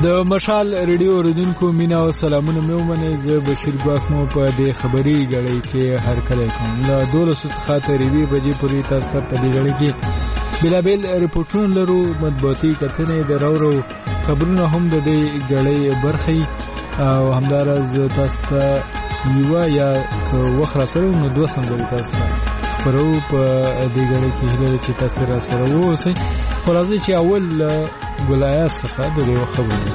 د مشال ریډیو اوریدونکو مینا او سلامونه مې ومنئ. زه بشیر ګواښ مو په دې خبري غړۍ کې هرکلی کوم. له 12 څخه تر 1 بجې پورې تاسو ته په دې غړۍ کې بېلابېل رپورټونه لرو، مطبوعاتي کتنې، د راوړو خبرونه هم د دې غړۍ برخې او همداراز تاسو ته یوه یا وخت را سره نو 2 سندرې تاسو خبرو په دې غړۍ کې هیله چې تاسو را سره واوسئ. خو راځئ چې اول ولایت څخه د دې خبرونه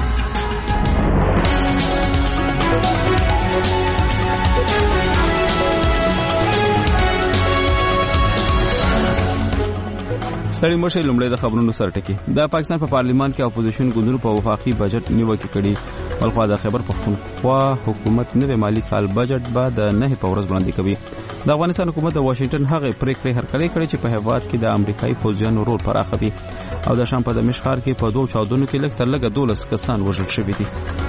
ستړي مشه. لومړی د خبرونو سر ټکی. د پاکستان په پارلیمان کې اپوزیشن ګوندونو په وفاقي بجټ نیوکه کړې. ولخوا د خیبر پختونخوا حکومت نوې مالی کال بجټ به د 9 په ورځ وړاندې کوي. د افغانستان حکومت د واشنگټن هغه پریکړې هرکلی کړې چې په هیواد کې د امریکایي پوځیانو رول پراخوي او د شام په دمشق ښار کې په 2 چاودنو کې لږ تر لږه 12 کسان وژل شوي دي.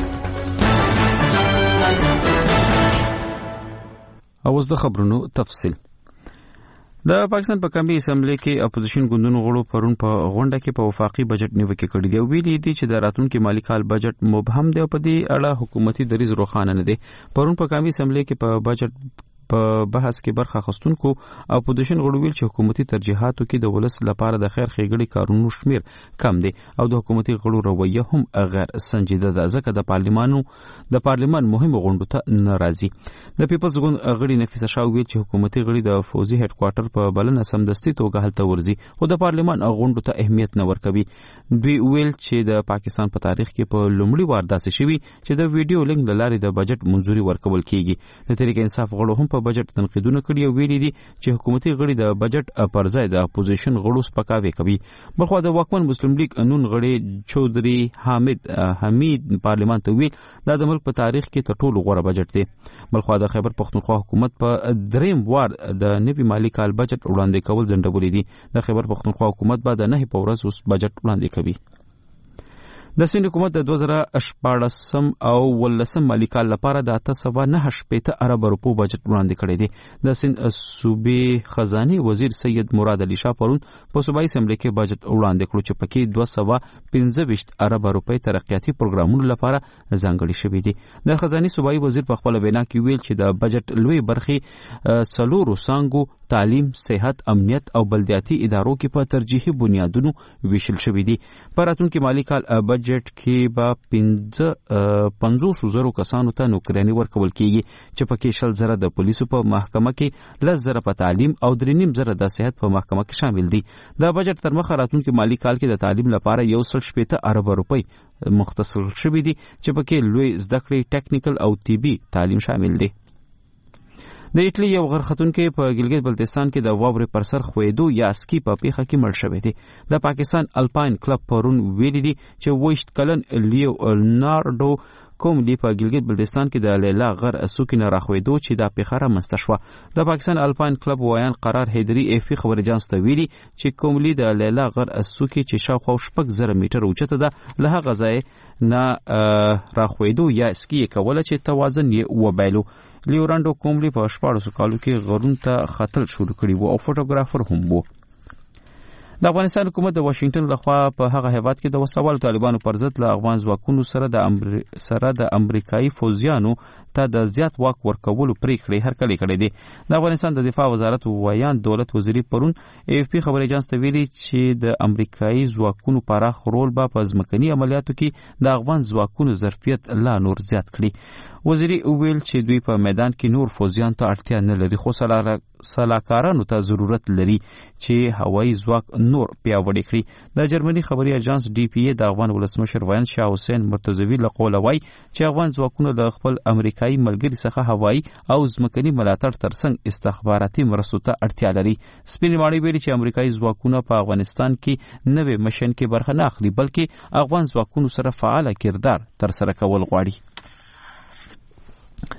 اوس د خبرونو تفصیل. د پاکستان په قومي اسمبلی کې اپوزیشن ګوندونو غړو پرون په غونډه کې په وفاقي بجټ نیوکه کړې دی او ویلي دي چې د راتلونکي مالی کال بجټ مبهم دی او په دې اړه حکومتي دریځ روښانه نه دی. پرون په قومي اسمبلی کې په بجټ په بحث کې برخه اخیستونکو اپوزیشن غړو ویل چې حکومتي ترجیحاتو کې د ولس لپاره د خیر ښېګړې کارونو شمیر کم دی او د حکومتي غړو رویه هم غیر سنجیده ده، ځکه د پارلمان مهمو غونډو ته ناراضي. د پیپلز ګوند غړي نفیسه شاه ویل چې حکومتي غړي د فوزي هډ کوارټر په بلنه سمدستي توګه هلته ورځي خو د پارلمان غونډو ته اهمیت نه ورکوي. دوی ویل چې د پاکستان په تاریخ کې په لومړي وار داسې شوي چې د ویډیو لینک له لارې د بجټ منځوري ورکول کیږي. د تحریک انصاف غړو هم په بجټ تنقیدونه کړي او ویلي دي چې حکومتي غړي د بجټ پر ځای د اپوزیشن غړو سپکاوی کوي. بلخوا د واکمن مسلم لیگ نون غړي چودري حمید پارلمان ته ویل دا د ملک په تاریخ کې تر ټولو غوره بجټ دی. بلخوا د خیبر پختونخوا حکومت په دریم وار د نوي مالی کال بجټ وړاندې کول ځنډولي دي. د خیبر پختونخوا حکومت به د 9 په ورځ اوس بجټ وړاندې کوي. د سند حکومت د 2014 او 2015 مالی کال لپاره د 898 ارب روپو بجټ وړاندې کړی دی. د سند صوبې خزانه وزیر سید مراد علي شاه پرون په صوبایي اسمبلی کې بجټ وړاندې کړ چې پکې 215 ارب روپۍ ترقیاتي پروګرامونو لپاره ځانګړي شوي دي. د خزانه صوبایي وزیر په خپل وینا کې ویل چې د بجټ لوی برخې څلورو څانګو تعلیم، صحت، امنیت او بلدیاتي ادارو کې په ترجیحي بنیادونو ویشل شوي دي. په راتلونکي مالی کال بجټ کې به 500,000 کسانو ته نوکریانې ورکول کیږي چې پکې 100,000 د پولیسو په محکمه کې، 10,000 په تعلیم او 3,500 د صحت په محکمه کې شامل دي. د بجټ تر مخه راتلونکي مالی کال کې د تعلیم لپاره 160 ارب روپۍ مختص شوي دي چې پکې لوی زده کړې، ټیکنیکل او طبي تعلیم شامل دي. د ایټلی یو غرختونکو په ګلګت بلتستان کې د واورې پر سر خوېدو یا سکی په پیښه کې مړ شوی دی. د پاکستان الپاین کلب پرون ویلي دي چې 20 کلن لیونارډو کوملی په ګلګت بلتستان کې د لیلا غر سوکې نه راخوېدو چې دا پیښه رامنځته شوه. د پاکستان الپاین کلب وایان قرار حیدري افی خبر اجانس ته ویلي چې کوملی د لیلا غر سوکې چې شاوخوا 6,000 میټر اوچته ده له هغه ځای نه راخوېدو یا سکی کوله چې توازن یې وبایلو. لیورانډو کوملی په 14 کالو کې غرون ته خطل شروع کړی وو او فوټوګرافر هم وو. د افغانستان حکومت د واشنگټن لخوا په هغه هیواد کې د وسوالو طالبانو پر ضد له افغان ځواکونو سره د امریکایي فوجیانو ته د زیات واک ورکولو پریکړې هرکلی کړې دي. د افغانستان د دفاع وزارت وایان دولت وزیری پرون AFP خبر اجانس ته ویلي چې د امریکایي ځواکونو پراخ رول به په ځمکني عملیاتو کې د افغان ځواکونو ظرفیت لا نور زیات کړي. وزیری ویل چې دوی په میدان کې نور فوجیان ته اړتیا نه لري خو سلاکارانو ته ضرورت لري چې هوایي ځواک نور پیاوړی کړي. د جرمني خبري اژانس DPA د افغان ولسمشر وایان شاه حسین مرتضوی له قوله وایي چې افغان ځواکونه د خپل امریکایي ملګري څخه هوایي او ځمکني ملاتړ ترڅنګ استخباراتي مرستو ته اړتیا لري. سپینې ماڼۍ ویلي چې امریکایي ځواکونه په افغانستان کې نوې مشن کې برخه نه اخلي بلکې افغان ځواکونو سره فعال کردار ترسره کول غواړي.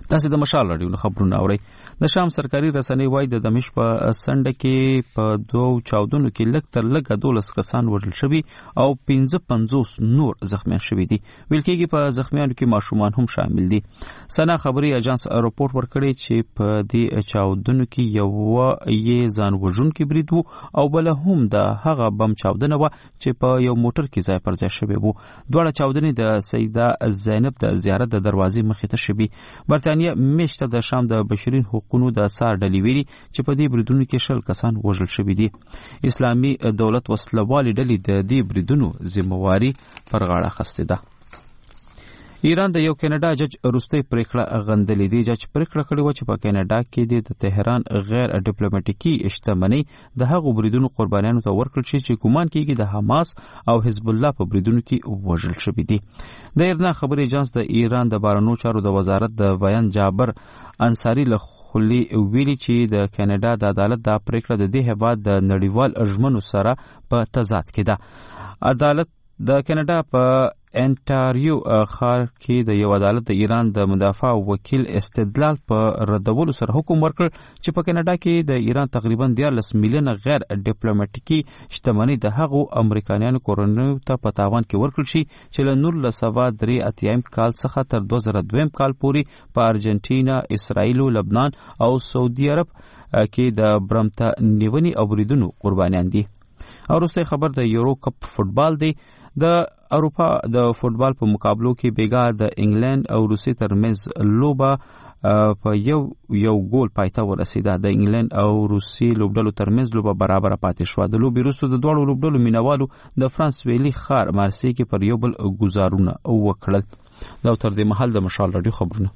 تاسو د مشال راډیو خبرونه اورئ. د شام سرکاري رسنۍ وایي د دمشق په سنډه کې په 2 چاودنو کې لږ تر لږه 12 کسان وژل شوي او 55 نور زخمیان شوي دي. ویل کېږي په زخمیانو کې ماشومان هم شامل دي. سنا خبري اژانس راپورټ ورکړی چې په دې چاودنو کې یو یې ځان وژونکي برید وو او بل هم د هغه بم چاودنه وه چې په یو موټر کې ځای پر ځای شوی وو. دواړه چاودنې د سیده زینب د زیارت د دروازې مخې ته شوي. برتانیه میشته د شام د بشري حقوقو د سار ډلې ویلي چې په دې بریدونو کې 20 کسان وژل شوي دي. اسلامي دولت وسلوالې ډلې د دې بریدونو ذمہواري پر غاړه اخیستې ده. ایران د یو کینیډا جج وروستۍ پریکړه غندلې دي. جج پریکړه کړې و چې په کینیډا کې د تهران غیر ډیپلوماټیکي شتمنۍ د هغو بریدونو قربانیانو ته ورکړل شي چې ګومان کېږي د حماس او حزب الله په بریدونو کې وژل شوي دي. د ایرنا خبري اژانس د ایران د بهرنیو چارو د وزارت د بیان جابر انصاری له خولي ویلي چې د کینیډا د عدالت د پریکړه د دې هیواد د نړیوال ژمنو سره په تضاد کې ده. عدالت د کینیډا په انټاریو ښار کې د یو عدالت د ایران د مدافع وکیل استدلال په ردولو سره حکم ورکړ چې په کینیډا کې د ایران تقریبا 14 میلیونه غیر ډیپلوماټیکي شتمنۍ د هغو امریکایانو کورنیو ته په تاوان کې ورکړل شي چې له 1983 کال څخه تر 2002 کال پورې په ارجنټینا، اسرائیل، لبنان او سعودي عرب کې د برمته نیونې او بریدونو قربانیان دي. او وروستی خبر د یورو کپ فوټبال دی. د اروپا د فوټبال په مقابلو کې بیګا د انګلند او روسیې ترمنځ لوبه په یو ګول پایته ورسیده. د انګلند او روسیې لوبډلو ترمنځ لوبه برابر پاتې شوه. د لوبې وروسته د دواړو لوبډلو مینوالو د فرانس ویلي ښار مارسی کې پر یو بل ګزارونه وکړل. دا تر دې مهال د مشال راډیو خبرونه.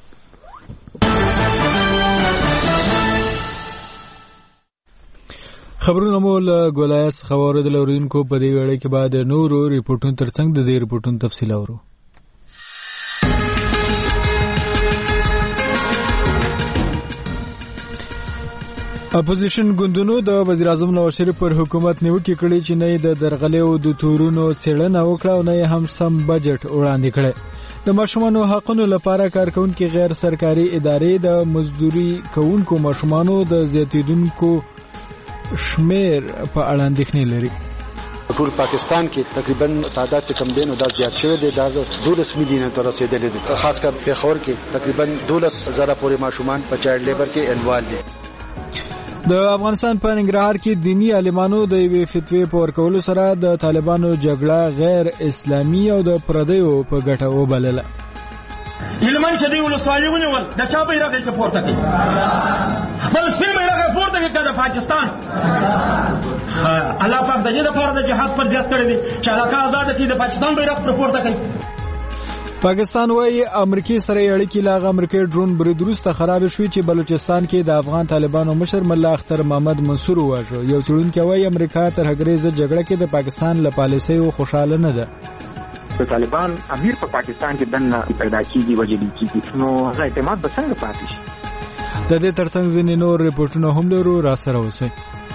خبرونه مو له ګولایت څخه واوریدل. اوریدونکو په دې ویړۍ کې بعد نورو ریپورټونو ترڅنګ د دې ریپورټونو تفصیل اورو. اپوزیشن ګوندونو د وزیر اعظم نواز شریف پر حکومت نیوکې کړې چې نه د درغلیو د تورونو څېړنه وکړه او نه هم سم بجټ وړاندې کړی. د ماشومانو حقونو لپاره کارکونکو غیر سرکاري ادارې د مزدوري کوونکو ماشومانو د زیاتیدونکو شمیر په اړه اندېښنې لري. ټول پاکستان کې تقریبا تعداد چې کم دینو دا زیات شوی دی. دا 12 میلیونه ته رسیدلی دی. خاص کر پېښور کې تقریبا 12,000 پورې ماشومان په چایلډ لیبر کې انوال دي. د افغانستان په ننګرهار کې دینی عالمانو د یوې فتوی په ورکولو سره د طالبانو جګړه غیر اسلامي او د پردیو په ګټه وبلله. علمان چې دی ولسوالۍ ونیول د چا بیرغ یې پورته کړي، خپل سپین بیرغ یې پورته کړي د پاکستان. الله پاک د دې لپاره د جهاد پر زیات کړی دی چې علاقه آزاد کړي، د پاکستان بیرغ پر پورته کړي. پاکستان وايي امریکای سره اړیکې لاغ امریکای ډرون برید وروسته خراب شوې چې بلوچستان کې د افغان طالبانو مشر ملا اختر محمد منصور وواژه. یو څېړونکی وايي امریکا تر هغریزه جګړه کې د پاکستان له پالیسیو خوشاله نه ده. د طالبان امیر په پاکستان کې دنه پیدا کیږي وجلی کیږي، نو هغه اعتماد به څنګه پاتې شي؟ د دې ترڅنګ ځینې نور ریپورټونه هم لرو، را سره اوسئ.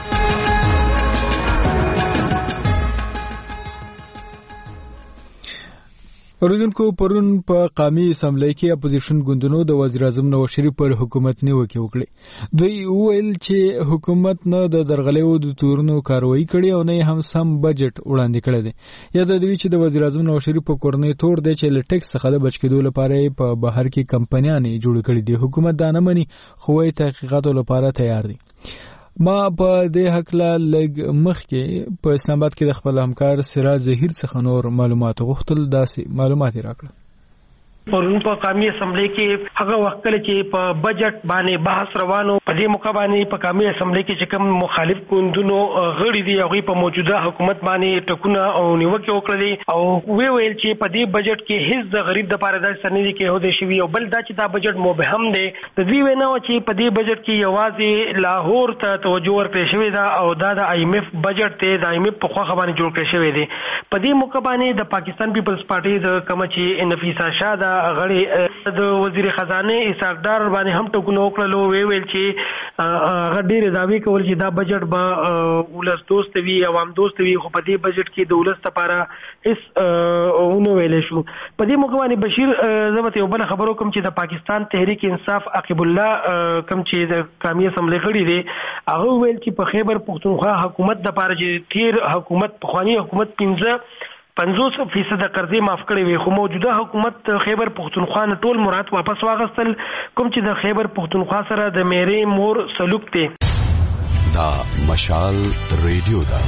اوریدونکو پرون په قومي اسمبلی کې اپوزیشن ګوندونو د وزیر اعظم نواز شریف پر حکومت نیوکې وکړې. دوی وویل چې حکومت نه د درغلیو د تورونو کاروایی کړې او نه هم سم بجټ وړاندې کړی دی. یاد دوی چې د وزیر اعظم نواز شریف په کورنۍ تور دی چې له ټیکس څخه د بچ کېدو لپاره په بهر کې کمپنیانې جوړ کړي دي. حکومت دا نه مني خو یې تحقیقاتو لپاره تیار دی. ما په دې حقله لږ مخکې په اسلام آباد کې د خپل همکار سراج ظهیر څخه نور معلومات غوښتل. داسې معلومات راکړل. پرون په قومي اسمبلی کې هغه وخت کله چې په بجټ باندې بحث روانو، په دې موقع باندې په قومي اسمبلی کې چې کوم مخالف ګوندونو غړي دي هغه په موجوده حکومت باندې ټکونه او نیوکې وکړې او ویل چې په دې بجټ کې هیڅ د غریب د لپاره د سنې کې هوده شوی او بل دا چې دا بجټ مبهم دی. د دې وینا چې په دې بجټ کې یوازې لاهور ته توجه ورکړل شوی دا او دا د IMF بجټ ته د IMF په خوا باندې جوړ کړی شوی دی. په دې موقع باندې د پاکستان پیپلز پارټي د کوم چې نفیسه شاه غړي د وزیر خزانه سردار باندې هم ټکو وکړلو ویل چې هغه ډېر دعوی کول چې دا بجټ به ولس دوست وي عوام دوست وي خو په دې بجټ کې د ولس لپاره هیڅ ونه ویل شو. په دې موقع باندې بشیر زبته یو بل خبرو کوم چې د پاکستان تحریک انصاف عقب الله کوم چې د قومي اسمبلی غړي دي هغه ویل چې په خیبر پختونخوا حکومت د لپاره چې تیر حکومت پخوانی حکومت 50% قرضې معاف کړې وي خو موجوده حکومت خیبر پختونخوا نه ټول مراد واپس واغستل کوم چې د خیبر پختونخوا سره د میرې مور سلوک دی. دا مشال ریډیو دا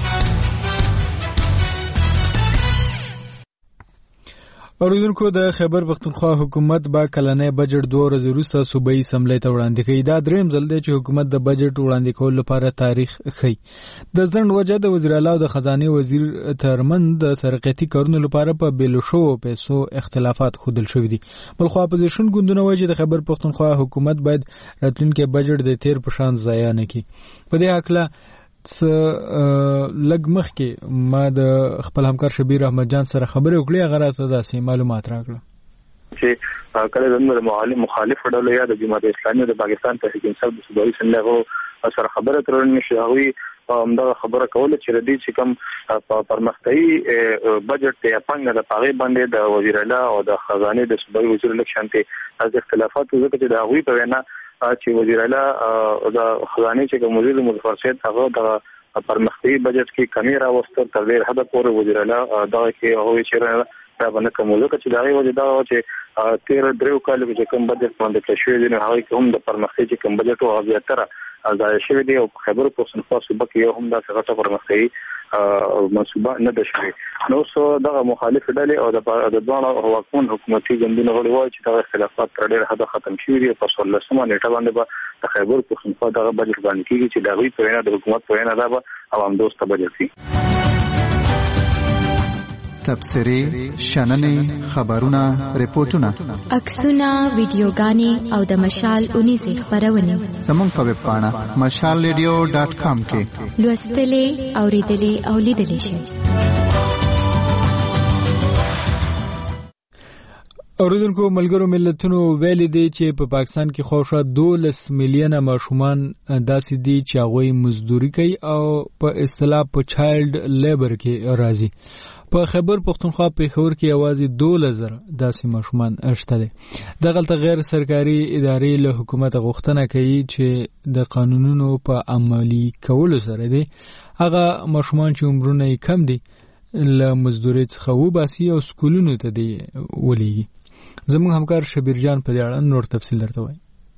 اوریدونکو د خیبر پختونخوا حکومت با کلنۍ بجټ 2 ورځې وروسته صوبایي اسمبلی ته وړاندې کړي. دا دریم ځل دی چې حکومت د بجټ وړاندې کولو لپاره تاریخ ښیي. د ځنډ وجه د وزیر اعلی او د خزانه وزیر ترمنځ د سرقتي کارونو لپاره په بیلو شو پیسو اختلافات ښودل شوي دي. بلخو اپوزیشن ګوندونه وایي چې د خیبر پختونخوا حکومت باید راتلونکي بجټ د تیر په شان ضایع نه کړي. په دې هکله لږ مخکې ما د خپل همکار شبیر احمد جان سره خبرې وکړې هغه راته داسې معلومات راکړه چې کله د مخالف ډلو یا د جماعت اسلامي د پاکستان تحریک انصاف د صوبایي اسمبلی سره خبره ترونه نشي هغوی همدغه خبره کوله چې ردی چې کوم پرمختیايي بجټ ته پنګ د پاغي باندې د وزیر اعلی او د خزانه د صوبایي وزیر الیکشن ته از اختلافات وکړي چې د هغوی په وینا چې وزیر اعلی او د خزانه چې کوم وزیر مظفر سید هغه د پرمختیايي بجټ کې کمی راوستل تر ډیر حد پورې وزیر اعلی دا کې هغوی چې دا باندې کومه چې دا وجه دا چې تیر درو کال کې کوم بجټ باندې تشویق دي هغه کوم د پرمختیايي چې کوم بجټ او زیاتره ځای شوی دی او خبر پښتونخوا صوبه کې هم دا څنګه پرمختیايي منصوبه نه ده شوی. نو څو د مخالف ډلې او د دوه حکومت حکومتي ګوندونو غړي وایي چې دا اختلافات تر ډېر حد ختم شوي دي. په 16مه نیټه باندې به د خیبر پښتونخوا دغه بجټ باندې کېږي چې د غوي په وینا د حکومت په وینا دا به عوام دوست بجټ وي. تبصرې، شننې، خبرونه، ریپورتونه، عکسونه، ویډیوګانې او د مشال 19 خبرونه زموږ په ویب پاڼه mashalradio.com کې لوستلې، اوریدلې او لیدلې شئ. اوریدونکو ملګرو ملتونو ویلي دی چې په پاکستان کې خورشا 12 میلیونه ماشومان داسې دي چې هغوی مزدوري کوي او په اصطلاح په چایلډ لیبر کې راځي. په خیبر پختونخوا پیښور کې یوازې 12,000 داسې ماشومان شته دي. دغلته غیر سرکاري ادارې له حکومت غوښتنه کوي چې د قانونونو په عملي کولو سره دي هغه ماشومان چې عمرونه یې کم دي له مزدورۍ څخه وباسي او سکولونو ته دي ولېږي. زموږ همکار شبیر جان په دې اړه نور تفصیل درته وایي.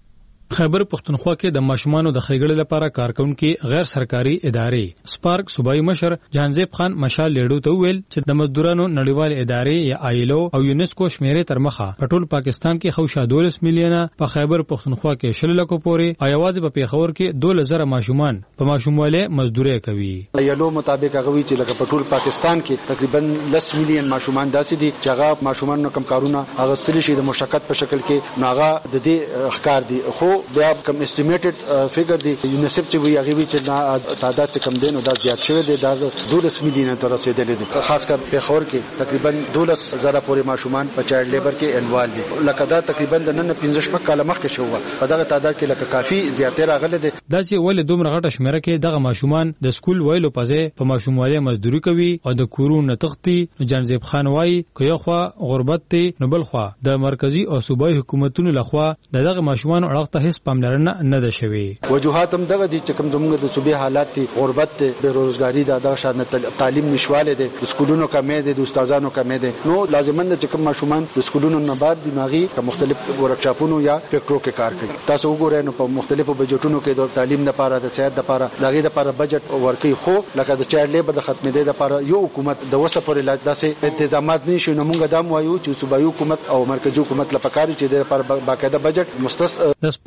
خیبر پختونخوا کې د ماشومانو د ښېګړې لپاره کارکونکي غیر سرکاري ادارې سپارک صوبایي مشر جانزیب خان مشال لیډو ته ویل چې د مزدورانو نړیوال ادارې یا آیلو او یونیسکو شمیرې تر مخه په ټول پاکستان کې خوشا 12 میلیونه په خیبر پختونخوا کې 10 لکو پورې او یوازې په پیښور کې 12,000 ماشومان په ماشومواله مزدوري کوي. آیلو مطابق هغه وی چې لکه په ټول پاکستان کې تقریبا 10 میلیون ماشومان داسې دي چې هغه ماشومان نو کم کارونه هغه سلی شي د مشقت په شکل کې ناغه د دې اخکار دي. خو بیا کم استیمیټډ فیګر دی یونیسف چې وی هغه وی چې تعداد چې کم دین او دا زیات شوی دی دا 12 میلیونه ته رسیدلی دی. خاص کر پیښور کې تقریبا 12,000 پورې ماشومان په چایلډ لیبر کې انوال دي. لکه دا تقریبا د نن 15 کال مخکې شو په دغه تعداد کې لکه کافي زیاتې راغله دي. دا چې ولې دومره غټه شمیره کې دغه ماشومان د سکول ویلو پځې په ماشومواله مزدوري کوي او د کورونو تختی. جانزیب خان وایي که یو خوا غربت دی نو بل خوا د مرکزی او صوبایي حکومتونو لخوا دغه ماشومان اړه ته هیڅ پاملرنه نه ده شوی. وجوهات هم دغه دي چې کوم زموږ د صوبې حالات دي غربت دي بیروزګاری دا شان تعلیم نشواله دي سکولونو کمې دي د استادانو کمې دي. نو لازمن چې کوم ماشومان د سکولونو نه بعد دماغي مختلف ورکشاپونو یا فکرو کې کار کوي. تاسو وګورئ نو په مختلفو بجټونو کې د تعلیم لپاره د صحت لپاره دغه لپاره بجټ ورکي خو لکه د چایلډ لیبر د ختمېدو لپاره یو حکومت د وسه پر علاج داسې تنظیمات نشي. نو موږ دا وایو چې صوبایي حکومت او مرکزی حکومت لپاره چې د لپاره باقاعده بجټ مستس د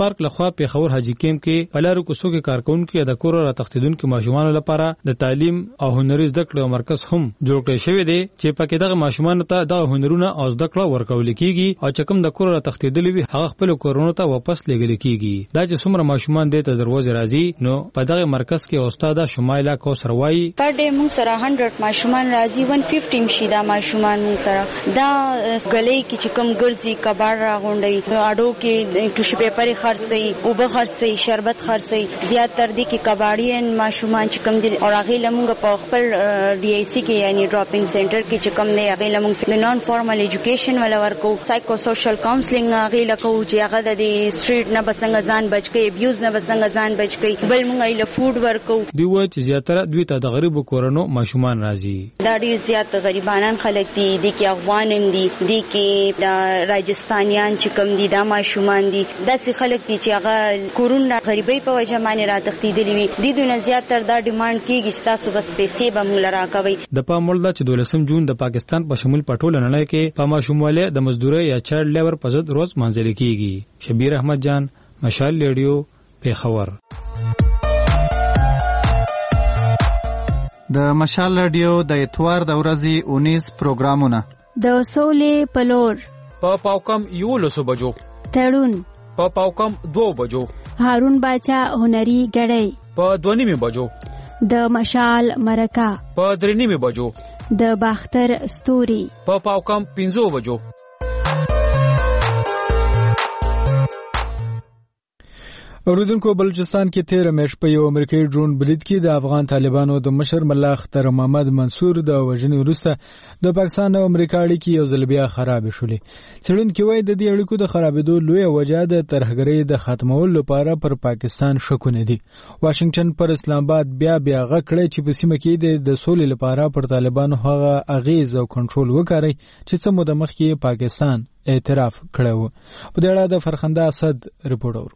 سپارک لخوا پیښور حاجی کیمپ کې پلارو کوڅو کې کارکونکو د کور را تختیدونکو ماشومان لپاره د تعلیم او هنري زده کړو مرکز هم جوړ کړی شوی دی چې پکې دغه ماشومان ته د هنرونو او زده کړو ورکول کیږي او چې کوم د کور را تختیدلي وي هغه خپل کورونو ته واپس لېږل کیږي دا چې څومره ماشومان دې ته دروازه راځي نو په دغه مرکز کې استاد شمایلا کوثر وایي پر دې موږ سره 100 ماشومان راځي 115 شي دا ماشومان موږ سره دا غلې کې چې کوم ګرځي کبار راغونډي اډو کې ټوشي پیپر خرڅي او به خرڅي شربت خرڅي زیات تر دې کې کباړین ماشومان چې کوم دي او هغه لمونږ په خپل ډي اي سي کې یعنی ډراپینګ سنټر کې چې کوم نه هغه لمونږ د نان فارمل ایجوکیشن ولا ورکو سایکو سوشل کاونسلینګ هغه لکو چې هغه د سټریټ نه بسنګ ځان بچ کې ابیوز نه بسنګ ځان بچ کې بل مونږ یې فود ورکو دی و چې زیاتره دوی ته د غریبو کورونو ماشومان راځي دا ډیر زیات غریبانان خلک دي د کې افغانان دي د کې د راجستانیان چې کوم دي دا ماشومان دي داسې خلک دي چې هغه کورونه غریبۍ په وجه باندې را تختیدلي وي د دونه زیات تر دا ډیماند کیږي چې تاسو بس پیسې به موږ راکوي د پاموړ د 12 جون د پاکستان په شمول پټول نه کې په ماشومواله د مزدوري یا چایلډ لیبر په ضد روز منځل کیږي شبیر احمد جان مشال ریډیو پیښور د مشال ریډیو د اتوار د ورځې 19 پروګرامونه د سولې پلور په پاوکم 11 بجو تړون په پاوکم 2 بجو هارون باچا هنري غړې په 2:30 بجو د مشال مرکا په 3:30 بجو د باختر ستوري په پاوکم 15 بجو اوریدونکو بلوچستان کې 13 میاشت په یو امریکایي ډرون برید کې د افغان طالبانو د مشر ملا اختر محمد منصور د وژنې وروسته د پاکستان او امریکا اړیکې یو ځل بیا خراب شولې. څېړونکي وایي د دې اړیکو د خرابېدو لویه وجه د ترهګرۍ د ختمولو لپاره پر پاکستان شکونه دي. واشنگټن پر اسلام آباد بیا غږ کړی چې په سیمه کې د سولې لپاره پر طالبانو هغه اغیز او کنټرول وکړي چې څه موده مخکې پاکستان اعتراف کړو. په دې اړه د فرخنده اسد رپورټ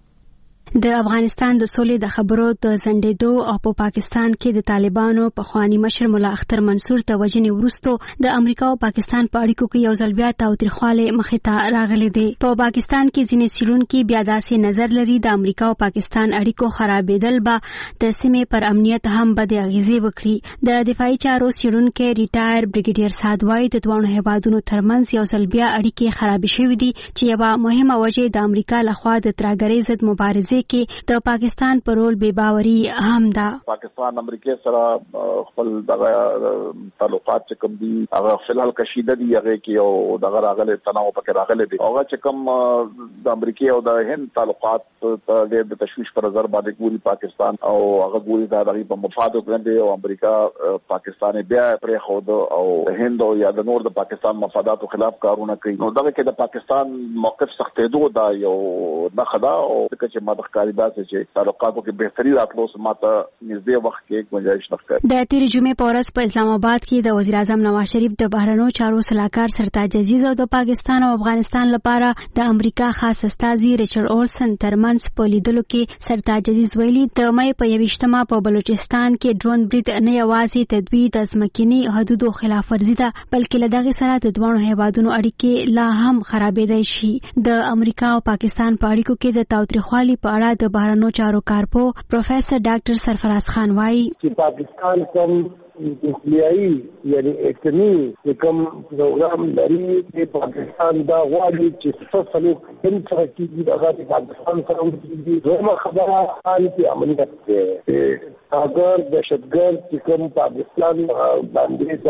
د افغانستان د سولې د خبرو د زندېدو او په پاکستان کې د طالبانو په خواني مشر مولا اختر منصور ته وژنې وروسته د امریکا او پاکستان په اړیکو کې یو ځل بیا تاوتریخوالی مخې ته راغلی دی. په پاکستان کې ځینې څېړونکي بیا داسې نظر لري د امریکا او پاکستان اړیکو خرابېدل به د سیمې پر امنیت هم بد اغیزې وکړي. د دفاعي چارو څېړونکی ریټایر بریګیډیر سعد وایي د دواړو هیوادونو ترمنځ یو ځل بیا اړیکې خرابې شوې دي چې یوه مهمه وجه د امریکا لخوا د ترهګرۍ ضد مبارزې کې د پاکستان پر رول بے باوري هم ده. پاکستان امریکا سره خپل دغه تعلقات چې کوم دي هغه فلحال کشیده دي هغه کې او دغه راغله تناو پکې راغله دي هغه چې کوم د امریکا او د هند تعلقات ته د تشویش پر نظر باندې ګوري پاکستان او هغه ګوري دا د مفاد وګڼي او امریکا پاکستان بیا پرې خود او هند او یا د نور د پاکستان مفاداتو خلاف کارونه کوي. نو دغه کې د پاکستان موقف سختېدو دا یو نه خدا او چې مدخ چې تعلقاتو کې بهتري راتلو سماته نږدې وخت کې گنجائش نشته. د تیر جمعې په ورځ په اسلام آباد کې د وزیر اعظم نواز شریف د بهرنیو چارو سلاکار سرتاج عزیز او د پاکستان او افغانستان لپاره د امریکا خاص استازي ریچارډ اولسن ترمنځ په لیدلو کې سرتاج عزیز ویلي د مې په 21مه په بلوچستان کې ډرون برید نه یوازې تدوی د ځمکني حدودو خلاف ورزي ده بلکې له دغه سره د دوه هیوادونو اړیکې لا هم خرابېدای شي. د امریکا او پاکستان په اړیکو کې د تاوتریخوالي په اړه د بهرنیو چارو کارپو پروفیسر ډاکټر سرفراز خان وایي چې پاکستان کوم انتخابي یعنی اټمی کوم پروګرام لري چې پاکستان دا غواړي چې فصلو کوم څه کې د پاکستان سره د دوه خبره حال کې عملیات کوي. اگر دهشتګرد چې کوم پاکستان باندې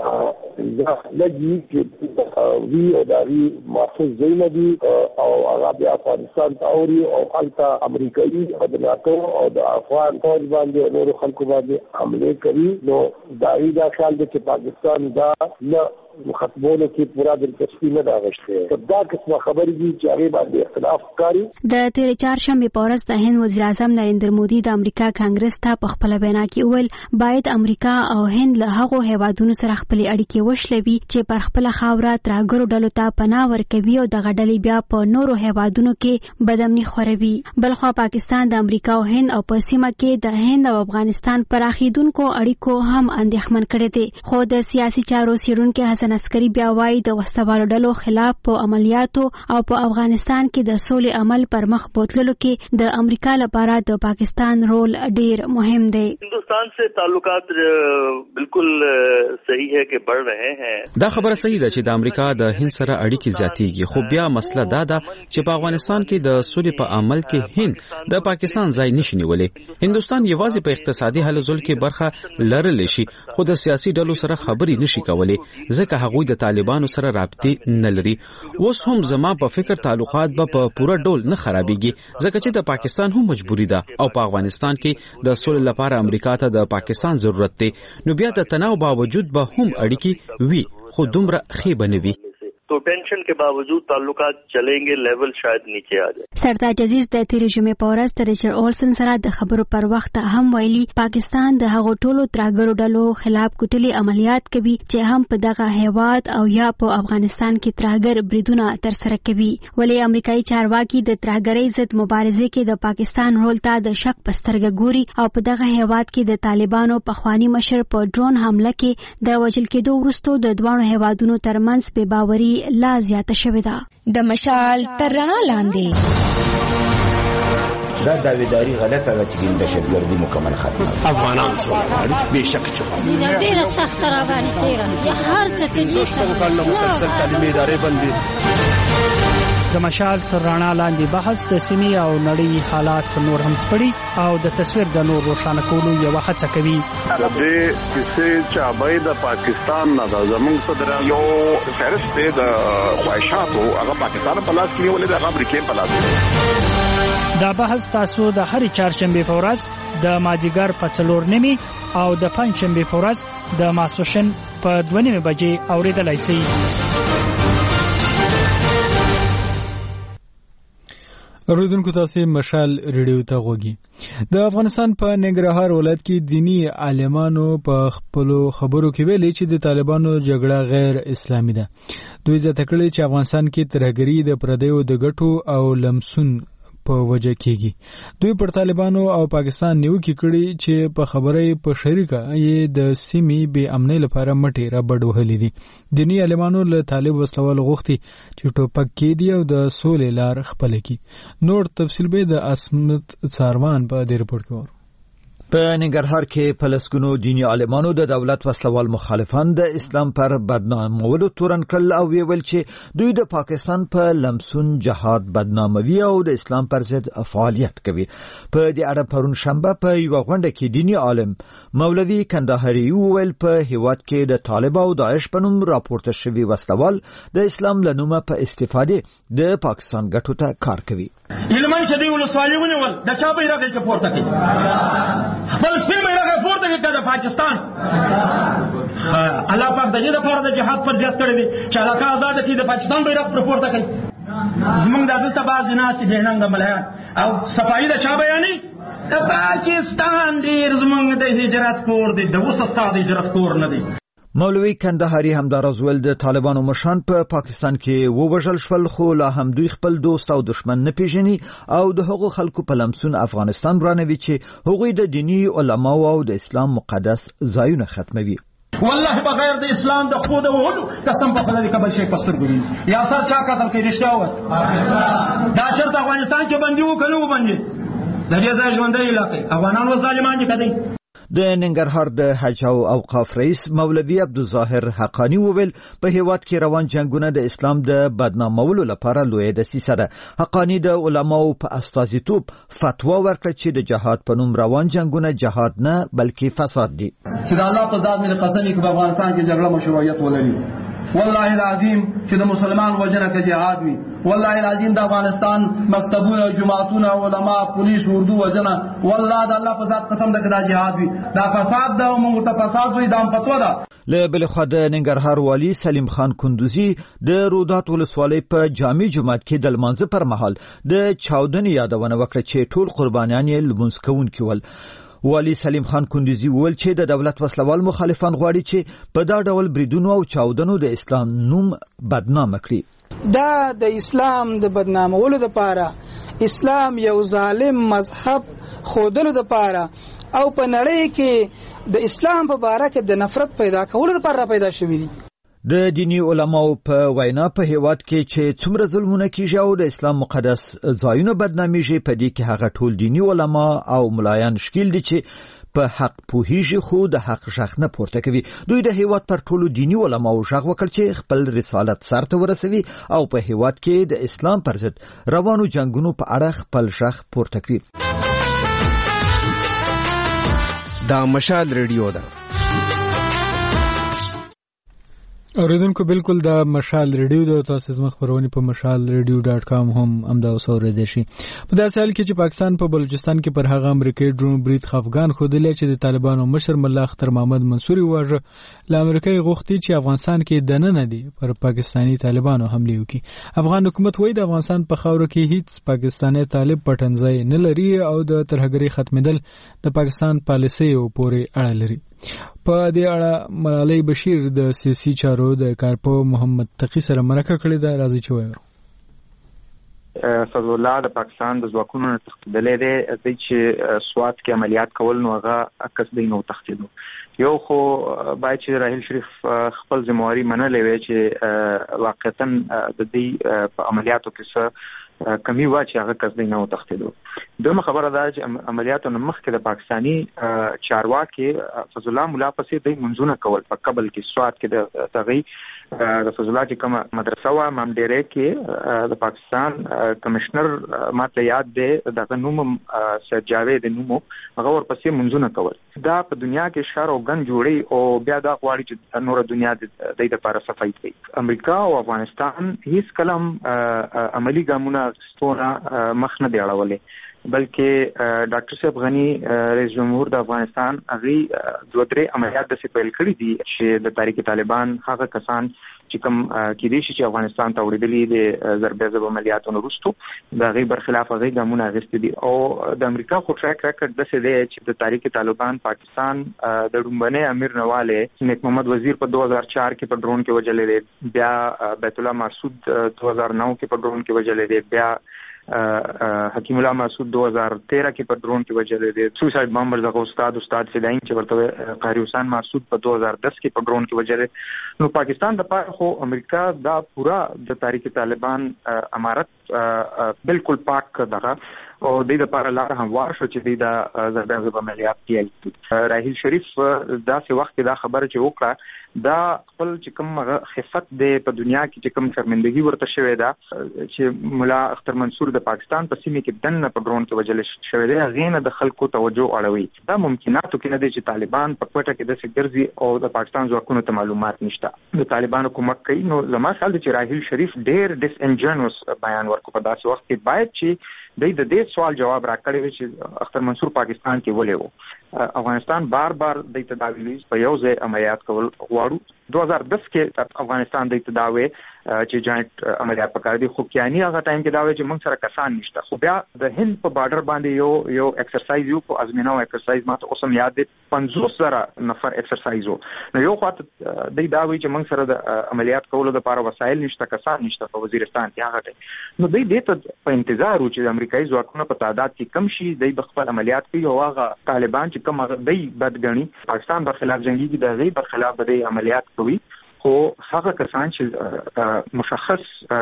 دا لګي چې وی او داري محفوظ ځای نه دي او هغه بیا افغانستان ته اوري او هلته امریکایي او د ناتو او د افغان فوج باندې نور خلکو باندې حمله کوي. نو دا خیال دی چې پاکستان دا نه ختمولو کې پورا دلچسپي نه راغشته. دا قسمه خبرې دي چې هغه باندې اختلاف کاری. د تیر چهارشنبه په ورځ د هند وزیر اعظم نریندر مودي د امریکا کانګرس ته په خپل وینا کې وویل باید امریکا او هند له هغو هیوادونو سره خپل اړیکې وشلوي چې پر خپل خاوره ترهګرو ډلو ته پناه ورکوي او د غډلې بیا په نورو هیوادونو کې بدامني خوروي. بلخو پاکستان د امریکا او هند او په سیمه کې د هند او افغانستان پراخیدونکو اړیکو هم اندېښمن کړی دی. خو د سیاسي چارو څېړونکي حسن پاکستان عسکري بیا وايي د وسوالو ډلو خلاف په عملیاتو او په افغانستان کې د سولې عمل پر مخ بوتللو کې د امریکا لپاره د پاکستان رول ډیر مهم دی. هندوستان سے تعلقات بالکل صحیح ہے کہ بڑھ رہے ہیں. دا خبره صحیح ده چې د امریکا د هند سره اړیکې زیاتېږي، خو بیا مسله دا ده چې په افغانستان کې د سولې په عمل کې هند د پاکستان ځای نشي نیولې. هندوستان یوازې په اقتصادي هلو ځلو کې برخه لرلی شي، خو د سیاسي ډلو سره خبرې نشي کولای ځکه هغوی د طالبانو سره رابطې نه لري. اوس هم زما په فکر تعلقات به په پوره ډول نه خرابېږي ځکه چې د پاکستان هم مجبوری ده او په افغانستان کې د سولې لپاره امریکا ته د پاکستان ضرورت دی. نو بیا د تناو باوجود به هم اړیکې وي خو دومره ښې به نه وي. تو ټینشن کے باوجود تعلقات چلیں گے، لیول شاید نیچے آ جائے. سردار عزیز د تیرې جمعې په ورځ د ریچارډ اولسن سره د خبرو پر وخت هم ویلي پاکستان د هغو ټولو ترهګرو ډلو خلاف کوټلي عملیات کوي چې هم په دغه هیواد او یا په افغانستان کې ترهګر بریدونه ترسره کوي. ولې امریکایي چارواکي د ترهګرۍ ضد مبارزې کې د پاکستان رول ته د شک په سترګه ګوري او په دغه هیواد کې د طالبانو پخوانی مشر په ډرون حمله کې د وژل کېدو وروسته د دوه هیوادونو ترمنځ بې باوري لا زیاته شوې ده. د مشال تر رڼا لاندې دا داویداری غلطه ده چې دهشتګردي مکمل ختمه. افغانان څوک بهشکه چې ډیره سخت را باندې تیره یا هر څه کې مسلسل تعلیمي ادارې بندي. د مشال تر رڼا لاندې بحث د سیمې او نړۍ حالات نور هم سپړي او د تصویر د نور روښانه کولو یو هڅه کوي. د دې کیسې چابې د پاکستان نه د زمونږ صدر یو فهرست د خواهشاتو هغه پاکستان په لاس کې ولې د امریکا په لاس. دا بحث تاسو د هرې چهارشنبې په ورځ د مازیګر په 4:30 او د پنځشنبې په ورځ د ماسپښین په 2:30 بجې اوریدلای شئ. اوریدونکو تاسو مشال ریډیو ته غوږی. د افغانستان په ننګرهار ولایت کې دینی عالمانو په خپل خبرو کې ویلي چې د طالبانو جګړه غیر اسلامي ده. دوی ځکه کړي چې افغانستان کې ترهګری د پردیو د ګټو او لمسون په وجه کېږي. دوی پر طالبانو او پاکستان نیوکې کړي چې په خبرې په شریکه یې د سیمې بې امنۍ لپاره مټې را بډ وهلې دي. دیني عالمانو له طالب وسلوال غوښتي چې ټوپک کېدي او د سولې لار خپله کړي. نور تفصیل به د اسمت څاروان په دې رپورټ کې وره. په ننګرهار کې فلسطینو دینی عالمانو د دولت وسلوال مخالفان د اسلام پر بدنامولو تورن کړل او ویل چې دوی د پاکستان په لمسون جهاد بدناموي او د اسلام پر ضد فعالیت کوي. په دې اړه پرون شنبه په یو غونډه کې دینی عالم مولوي کندهاري ویل په هیواد کې د طالب او داعش په نوم راپورته شوی وسلوال د اسلام لنومه په استفاده د پاکستان ګټو ته کار کوي. علماء چې دی ولسوالۍ ونیول د چا بیرغ یې پورته کړ، خپل سپین بیرغ پورته کړ د پاکستان. الله پاک دغه لپاره د جهاد پر ځای کړی دی چې علاقه آزاد کړي، د پاکستان بیرغ پورته کړي. زمونږ د دلته باز ناس دي نن د ملایان او صفایي د چا بیانې د پاکستان ډیر زمونږ د هجرت کور دی، د اوس استاد هجرت کور نه دی. مولوي کندهاري همدارز ول د طالبانو مشران په پاکستان کې ووژل شول، خو لا هم دوی خپل دوست او دشمن نه پیژني او د هغو خلکو په لمسون افغانستان برانوي چې هغوی د دینی علماو او د اسلام مقدس ځایونه ختموي. والله بغیر د اسلام د خود وهلو قسم په خدای کبل شي پستر ګوري یا سر چا قتل کې رښتیا وس دا شرط افغانستان کې باندې وکړو باندې د دې ځای ژوندۍ علاقې افغانانو ظالمان دي کدی. د ننګرهار د حج او اوقاف رئیس مولوي عبدالظاهر حقانی وویل په هیواد کې روان جنگونه د اسلام د بدنامولو لپاره لوی دسیسه ده. حقانی د علماو په استازیتوب فتوا ورکړه چې د جهاد په نوم روان جنگونه جهاد نه بلکې فساد دي. چې الله په ذات مې قسم کوي په افغانستان کې جګړه مشروعیت ولري. والله العظیم چې د مسلمان وجنه کې جهاد وي، والله العظیم د افغانستان مکتبونه جماعتونه علما پولیس اردو وجنه والله د الله په ذات قسم ده کدا جهاد وي دا فساد ده او موږ ته فساد وي دا پتو ده. له بل خو د ننګرهار والی سلیم خان کندوزی د رودات ولسوالۍ په جامع جماعت کې د لمانځه پر مهال د چاودنې یادونه وکړه چې ټول قربانیان یې لمونځ کوونکي ول. والی سلیم خان کندوزی وویل چې د دولت وسلوال مخالفان غواړي چې په دا ډول بریدونو او چاودنو د اسلام نوم بدنام کړي. دا د اسلام د بدنامولو لپاره اسلام یو ظالم مذهب خودلو لپاره او په نړۍ کې د اسلام په باره کې د نفرت پیدا کولو لپاره پیدا شوی دی. د دینی علماو په وینا په هیواد کې چې څومره ظلمونه کیږي او د اسلام مقدس ځایونه بدناميږي په دې کې هغه ټول دینی علما او ملایان شکیل دي چې په حق پوهیږي خو د حق شخ نه پورته کوي. دوی د هیواد پر ټولو دینی علماو شغ وکړ چې خپل رسالت سرته ورسوي او په هیواد کې د اسلام پر ضد روانو جنگونو په اړه خپل شغ پورته کوي. دا مشال ریډیو ده. اوریدونکو بالکل دا مشال ریډیو د تاسو زما خبرونه په mashalradio.com هم امدا اوسوره شي. په داسې حال کې چې پاکستان په بلوچستان کې پر هغه امریکایي ډرون برید خفغان خودلې چې د طالبانو مشر ملا اختر محمد منصوري واژه ل امریکای غوښتي چې افغانستان کې دننه دي پر پاکستانی طالبانو حمله وکړي. افغان حکومت وایي د افغانستان په خاور کې هیڅ پاکستانی طالب پټنځای نه لري او د ترهګری ختمېدل د پاکستان پالیسي او پورې اړه لري. په دې اړه ملالۍ بشیر د سیاسي چارو د کارپو محمد تقی سره مرکه کړې ده. راځي چې وایو فضل الله د پاکستان د ځواکونو تخدلې ده چې سوات کې عملیات کول نو هغه عکس دی نو تخدیدو. یو خو باید چې راهیل شریف خپل ذمہواری منلې وي چې واقعتاً د دې په عملیاتو کې څه کمی وا چې هغه کس دی نو تخدیدو. دومره خبره ده چې عملیاتو مخ کې د پاکستانی چارواکي فضل الله مولا پسې د منځونه کول په قبل کې سوات کې د تغي د فضل الله چې کوم مدرسه وا مامډيره کې د پاکستان کمشنر ماته یاد ده د نوم سید جاوید نوم هغه ورپسې منځونه کول. دا په دنیا کې شر او غن جوړي او بیا دا غواړي چې نور دنیا د دې لپاره صفای کوي. امریکا او افغانستان هیڅ کلم عملی ګامونه ستونه مخ نه دی اړولې بلکې ډاکټر صاحب غنی رئیس جمهور د افغانستان هغه دوه درې عملیات د سپیل کړی دي چې د تاریخ طالبان هغه کسان چې کوم کې دي چې افغانستان ته وړاندې دي ضربې ضرب عملیاتو وروسته د غي برخلاف هغه ګامونه غوښتي دي او د امریکا خو ټریک ریکارډ د څه دی چې د تاریخ طالبان پاکستان د ډومبنه امیر نواله نیک محمد وزیر په 2004 کې په ډرون کې وجلې دي. بیا بیت الله مسعود 2009 کې په ډرون کې وجلې دي. بیا حکیم الله مسعود 2013 کې په ډرون کې وجلې دي. سوسایډ بمبر دغه استاد فداین چې ورته قاری حسین مسعود په 2010 کې په ډرون کې وجلې. نو پاکستان د پاره خو امریکا دا پورا د تاریخ طالبان امارت بالکل پاک دغه او د دې لپاره لار هموار شو چې د ضربې ضرب عملیات کیږي. راهیل شریف داسې وخت دا خبره چې وکړه دا خپل چې کوم خفت دی په دنیا کې چې کوم شرمندګي ورته شوې ده چې مولا اختر منصور د پاکستان په سیمه کې دنه په ډرون کې وجل شوې ده غینه د خلکو توجه اړوي. دا ممکناتو کې نه دي چې طالبان په کوټه کې د سګرزي او د پاکستان ځواکونو ته معلومات نشته. د طالبانو کومک کوي. نو زما خیال دی چې راهیل شریف ډېر ډیس انجنوس بیان ورکړ په داسې وخت کې باید چې د دې سوال جواب راکړي وي چې اختر منصور پاکستان کې ولې وو. افغانستان بار د تداوی په یو ځای عملیات کول غواړو. 2010 کې افغانستان د تداوی چې جاینټ عملیات پکار دي خو کیانی هغه ټایم کې دا وی چې موږ سره کسان نشته. خو بیا د هند په بارډر باندې یو ایکسرسایز یو په ازمینو ایکسرسایز ماته اوسم یاد دي 500 نفر ایکسرسایز نو یو خاطر د دا وی چې موږ سره د عملیات کولو لپاره وسایل نشته کسان نشته په وزیرستان کې هغه ټایم. نو د دې ته په انتظار و چې امریکایي ځواکونه په تعداد کې کم شي د خپل عملیات کوي او هغه طالبان چې کوم د بدګنی پاکستان پر خلاف جنگي دي د غي پر خلاف د عملیات کوي. خو هغه کسان چې مشخص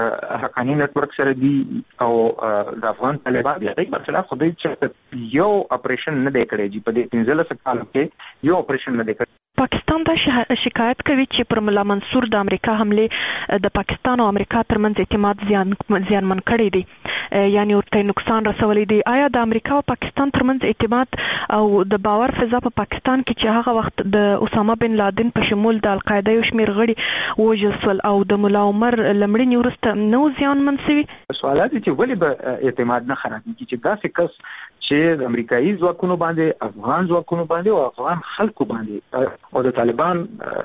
حقانی نتورک سره دي او د افغان طالبان د غي پر خلاف خو د یو اپریشن نه دی کړی په دې 15 کال کې یو اپریشن نه دی کړی. پاکستان دا شکایت کوي چې پر مولا منصور د امریکا حمله د پاکستان او امریکا ترمنځ اعتماد زیانمن کړی دی یعنی ورته نقصان رسولی دی. آیا د امریکا او پاکستان ترمنځ اعتماد او د باور فضا په پاکستان کې چې هغه وخت د اسامه بن لادن په شمول د القاعده یو شمیر غړي وژل او د مولا عمر لمړنی ورسته نو زیانمن شوی؟ سوالات چې ولې به اعتماد نه خرابېږي چې داسې کس چې د امریکایي ځواکونو باندې افغان ځواکونو باندې او افغان خلکو باندې او د طالبان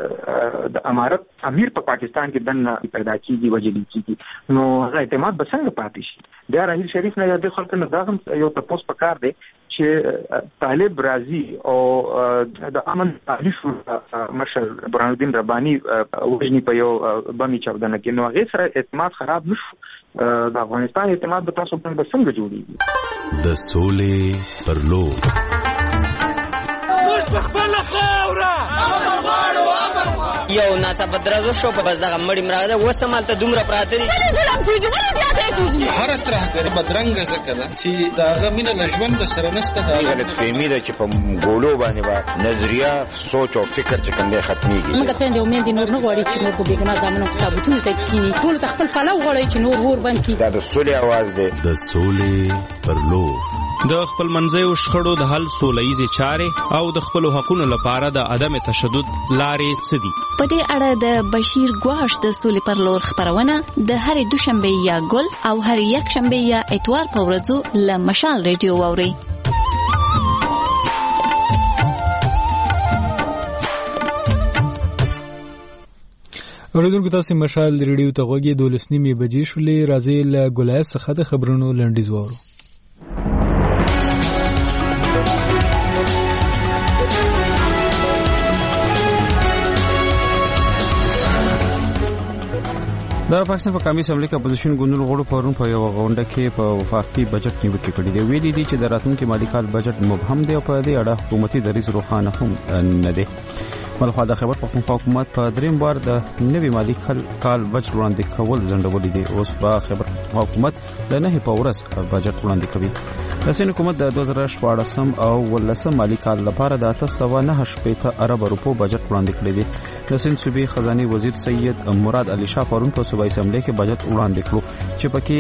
د امارت امیر په پاکستان کې دنه پیدا کیږي وجلی کیږي نو هغه اعتماد به څنګه پاتې شي؟ بیا راهیل شریف نه د خلکو نه دا هم یو تاسو په کار دی چې طالب رازي او د امن تعریف مشر برهان الدین رباني وجنی په یو بمی چاودنه کې نو هغه سره اعتماد خراب نشو. د افغانستان اعتماد به تاسو په څنګه جوړیږي؟ د سولې پر لور موږ خپل خوره یو ناڅاپه درز شو په بس دغه مړی مراده وسمالته دومره پراته دي هر ترهګر بدرنګ ځکه ده چې داغه مینه له ژوند سره نشته. دا غلط فهمي ده چې په ګولو باندې با نظریه سوچ او فکر چې کوم ختميږي. موږ خويندې امید نور نه غواړي چې نور په بیګنا ځامنو کتابونه ته کینی ټول خپل پلو غواړي چې نور ور باندې کی. دا د سولې आवाज ده، د سولې پر لور د خپل منځیو شخړو د حل سولهییزې چارې او د خپل حقوقو لپاره د عدم تشدد لارې څه دي. په دې اړه د بشیر ګواش د سولې پر لور خبرونه د هرې دوشنبه یا ګل او هرې یکشنبه یا اتوار په ورځو له مشال ریډیو واورئ. اوریدونکو تاسو مشال ریډیو ته غوږی 12:30 بجې شولې. راځي له ګولای څخه د خبرونو لنډیز وورو. د پاکستان په قومي اسمبلی کې اپوزیشن ګوندونو غړو پرون په یو غونډه کې په وفاقي بجټ نیوکه کړې ده. ویلي دي چې د راتلونکي مالي کال بجټ مبهم دی او په دې اړه حکومتي دریځ روښانه هم نه دی. بلخو د خبر پښتونخوا حکومت په دریم بار د نوي مالي کال بجټ وړاندې کول ځنډولې دي. اوس په خبر حکومت د نه په ورځ بجټ وړاندې کوي. د سین حکومت د 2014 او 2015 مالي کال لپاره د 809 ارب روپو بجټ وړاندې کړی دی. د سین صوبې خزانه وزیر سید مراد علي شاه پرون په صوبایي اسمبلی کې بجټ وړاندې کړو چې پکې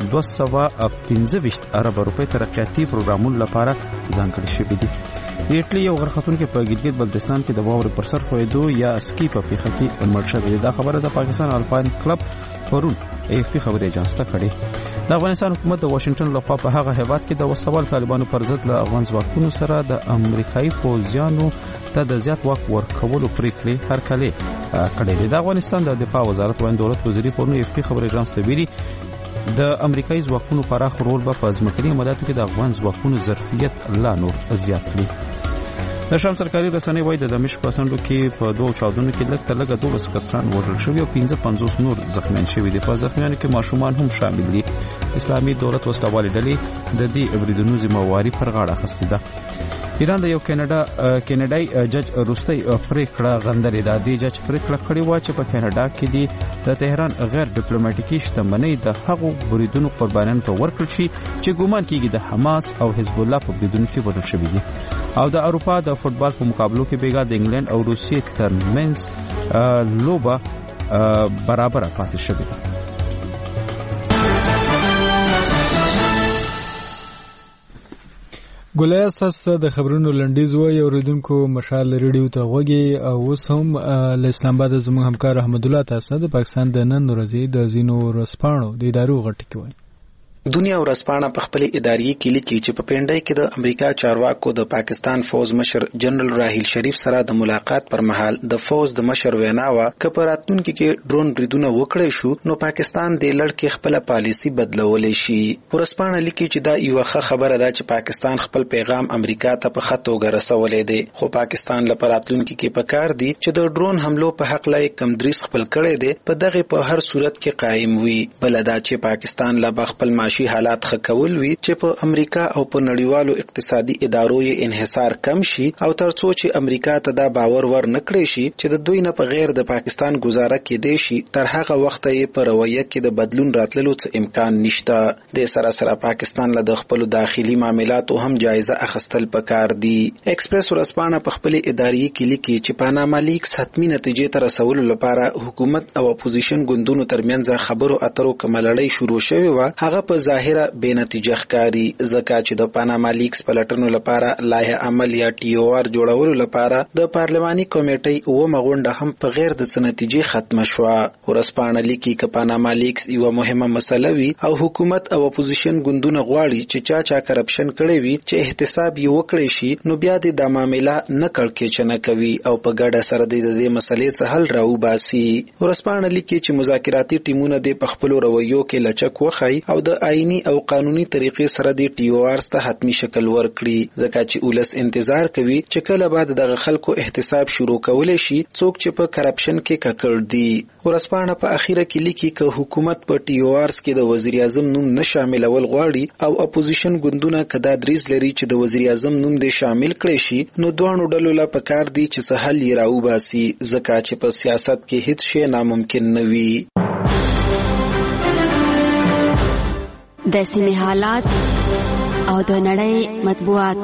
215 ارب روپے ترقیاتي پروګرامونو لپاره ځانګړي شوي دي. د ایټلی یو غرختون کې په ګلګت بلتستان کې د واورې پر سر خویدو یا اسکی په پیښه کې مړ شوی. دا خبره د پاکستان الپاین کلب پرون AFP خبري اجانس ته کړې. د افغانستان حکومت د واشنگټن لخوا په هغه هیواد کې د وسوال طالبانو پر ضد له افغان ځواکونو سره د امریکایي پوځیانو ته د زیات واک ورکولو پریکړې هرکلې کړې دي. د افغانستان د دفاع وزارت وایي دولت وزیر پرون AFP خبري اجانس ته ویلي د امریکایي ځواکونو پراخ رول په ځمکني عملیاتو کې د افغان ځواکونو ظرفیت لا نور زیات کړي. د شام سرکاري رسنۍ وایي د دمشق په سندو کې په دوه چاودنو کې لږ تر لږه 12 کسان وژل شوي او 55 نور زخمیان شوي دي. په زخمیانو کې ماشومان هم شامل دي. اسلامي دولت وسلوالې ډلې د دې بریدونو ذمہواری پر غاړه اخیستې ده. ایران د یو کینیډای جج روستي پریکړه غندلې ده. د جج پریکړه کړې و چې په کینیډا کې د تهران غیر ډیپلوماټیکي شتمنۍ د هغو بریدونو قربانیان ته ورکړل شي چې ګومان کیږي د حماس او حزب الله په بریدونو کې وژل شوي دي. او د اروپا د فوتبال په مقابلو کې بیګا د انګلند او روسیې ترمنځ لوبه برابر پاتې شوې ده. ګولای اساس د خبرونو لنډیز وای اوریدونکو مشال ریډیو ته غوږی او اوس هم ل اسلام آباد زموږ همکار احمد الله تاسو د پاکستان د نن ورځې د زینو رسپانو د ادارو غټ کوي. دنیا ورځپاڼه په خپل اداري کې لیکي چې په پینډای کې د امریکا چارواکو د پاکستان فوز مشر جنرال راحیل شریف سره د ملاقات پر مهال د فوز د مشر ویناوه کپراتون کې ډرون بریدونه وکړي شو نو پاکستان د لړ کې خپل پالیسی بدلولې شي. ورځپاڼه لیکي چې دا یو ښه خبره ده چې پاکستان خپل پیغام امریکا ته په خطو ګرځولې دي خو پاکستان لپاراتون کې پکار دي چې د ډرون حملو په حق لای کم دریس خپل کړي دي په دغه په هر صورت کې قائم وي. بلدا چې پاکستان لا خپل حالات خکول وی چې په امریکا او په نړیوالو اقتصادي ادارو یې انحصار کم شي او ترڅو چې امریکا ته دا باور ور نکړي شي چې د دوی نه په غیر د پاکستان گزاره کېدې شي تر هغه وخت یې په رویه کې د بدلون راتللو څه امکان نشته. د سره پاکستان له خپل داخلي معاملاتو هم جایزه اخیستل پکار دي. ایکسپریس ورځپاڼه په خپل اداري کې لیکي چې پاناما لیکس حتمی نتیجې ته رسولو لپاره حکومت او اپوزیشن ګوندونو ترمنځ خبرو اترو کملړۍ شروع شوې و. هغه په ظاهره بے نتیجه ښکاری ځکه چې د پاناما لیکس پلټنو لپاره لایحه عمل یا TOR جوړولو لپاره د پارلماني کمیټې و مغونډه هم په غیر د نتیجې ختمه شو. ورځپاڼه لیکي چې پاناما لیکس یو مهمه مسله وی او حکومت او اپوزیشن ګوندونه غواړي چې چا کرپشن کړي وي چې احتساب یې وکړي شي نو بیا د معاملې نه کړکېچنه کوي او په ګډه سره د دې مسلې څخه حل راوباسي. ورځپاڼه لیکي چې مذاکراتي ټیمونه د خپل رویو کې لچک وخی او د آئینی او قانوني طریقې سره د ټي او آر ته حتمی شکل ورکړي، ځکه چې ولس انتظار کوي چې کله بعد دغه خلکو احتساب شروع کولای شي څوک چې په کرپشن کې ککړ دي. ورسپانه په اخیره کې لیکي چې حکومت په ټي او آرز کې د وزیر اعظم نوم نه شاملول غواړي او اپوزیشن ګوندونه کدا دریز لري چې د وزیر اعظم نوم دې شامل کړي شي، نو دوه ډلو لا پکار دي چې سهل یې راوباسي، ځکه چې په سیاست کې هیڅ شی ناممکن نه وي. د سیمې حالات او د نړۍ مطبوعات.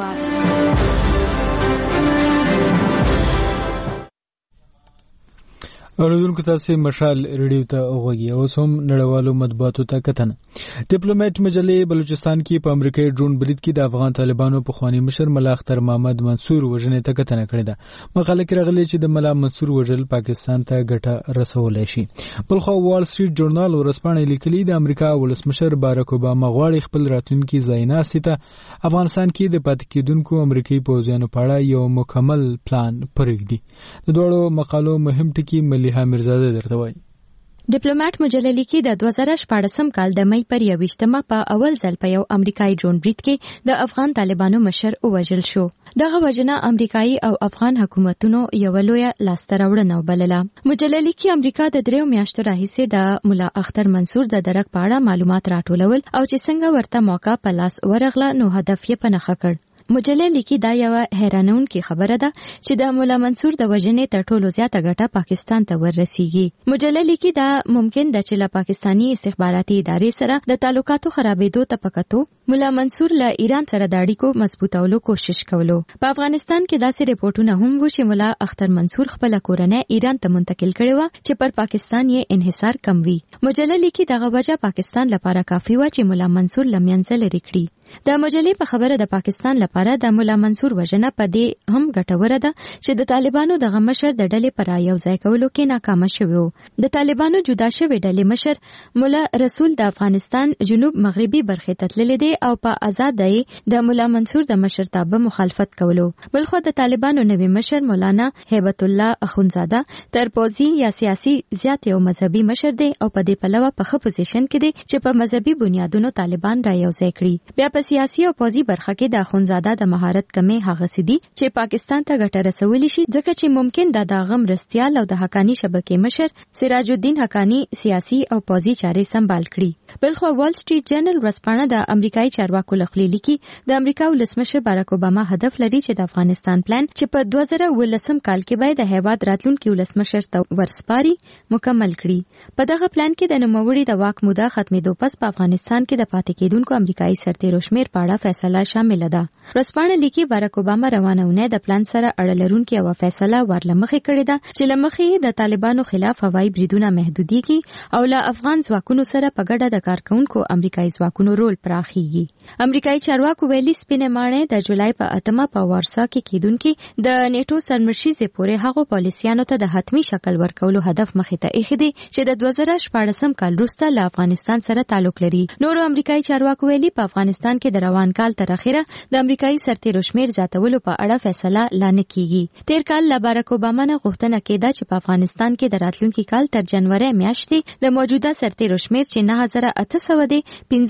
اوریدونکو تاسو مشال ریډیو ته اوغوږی او سم نړیوالو مطبوعاتو ته کتنه. ډیپلوماټ مجلې بلوچستان کې په امریکایي ډرون برید کې د افغان طالبانو په خواني مشر ملا اختر محمد منصور وژنې ته کتنه کړې ده. مقاله کې راغلي چې د ملا منصور وژل پاکستان ته ګټه رسولای شي. بلخو وال سټریټ جورنال ورسپانې لیکلي د امریکا ولسمشر باراک اوباما غواړي خپل راتلونکي ځایناستي ته افغانستان کې د پاتې کېدونکو امریکایي پوځیانو په اړه یو مکمل پلان پرېږدي. د دوړو مقالو مهم ټکي مليحه میرزاده درته وایي. ډیپلوماټ مجله لیکي د 2014 کال د مې پر 21 په اول ځل په یو امریکایي ډرون برید کې د افغان طالبانو مشر ووژل شو. دغه وژنه امریکایي او افغان حکومتونو یو لوی لاسته راوړنه وبلله. مجله لیکي امریکا د 3 میاشتو راهیسې د ملا اختر منصور د درک په اړه معلومات راټولول او چې څنګه ورته موقع په لاس ورغله نو هدف یې په نښه کړ. مجله لیکي دا یو حیرانونکې خبره ده چې د مولا منصور د وژنې تر ټولو زیاته ګټه پاکستان ته ورسیږي. مجله لیکي دا ممکن ده چې له پاکستانی استخباراتي ادارې سره د تعلقاتو خرابېدو ته پکتو مولا منصور له ایران سره د اړیکو مضبوطولو کوشش کولو. په افغانستان کې داسې ریپورتونه هم وو چې مولا اختر منصور خپل کورنۍ ایران ته منتقل کړي و چې پر پاکستان یې انحصار کم وي. مجله لیکي دغه وجه پاکستان لپاره کافي و چې مولا منصور لمنځه لري کړي. د مجلې په خبره د پاکستان لپاره د مولا منصور وژنه په دې هم ګټوره ده چې د طالبانو دغه مشر د ډلې پر یو ځای کولو کې ناکام شوی و. د طالبانو جدا شوی ډلې مشر مولا رسول د افغانستان جنوب مغربي برخې ته تللی دی او په آزادۍ د مولا منصور د مشرتابه مخالفت کولو. بلخو د طالبانو نوی مشر مولانا هیبت الله اخونزاده تر پوزي یا سیاسي زیات یو مذهبي مشر دی او په دې پلوه په ښه پوزیشن کې دی چې په مذهبي بنیادونو طالبان را یو ځای کړي. بیا په سیاسي او پوزي برخه کې د اخونزاده د مهارت کمی هغه سدي چې پاکستان ته ګټه رسولي شي، ځکه چې ممکن د غم رستيال او د حقانی شبکې مشر سراج الدین حقانی سیاسي او پوزي چارې سمبال کړي. بلخو وال سټریټ جرنل ورسپانه د امریکایي چارواکو لخوا لیکي د امریکا ولسمشر باراک اوباما هدف لري چې د افغانستان پلان چې په 2019 کال کې باید د هیواد راتلونکي ولسمشر ته ورسپاري مکمل کړي. په دغه پلان کې د نوموړي د واک موده ختمېدو پس په افغانستان کې د پاتې کېدونکو امریکایي سرتیرو شمیر په اړه فیصله شامل ده. ورسپانه لیکي باراک اوباما روانونه د پلان سره اړه لرونکي او فیصله ورلمخې کړې ده چې لمخې د طالبانو خلاف هوایي بریدونه محدوديږي او له افغان ځواکونو سره په ګډه د کارکونکو امریکایي ځواکونو رول پراخیږي. امریکایي چارواکو ویلي سپینې ماڼۍ د جولای په 8 په وارسا کې کېدونکي د نیټو سرمشيزه پورې هغو پالیسیانو ته د حتمی شکل ورکولو هدف مخې ته ایښی دی چې د 2014 کال وروسته له افغانستان سره تعلق لري. نورو امریکایي چارواکو ویلي په افغانستان کې د روان کال تر اخره د امریکایي سرتیرو شمیر زیاتولو په اړه فیصله لانه کیږي. تیر کال له باراک اوباما نه غوښتنه کېده چې په افغانستان کې د راتلونکي کال تر جنوري میاشتې د موجوده سرتیرو شمیر چې 9800 دی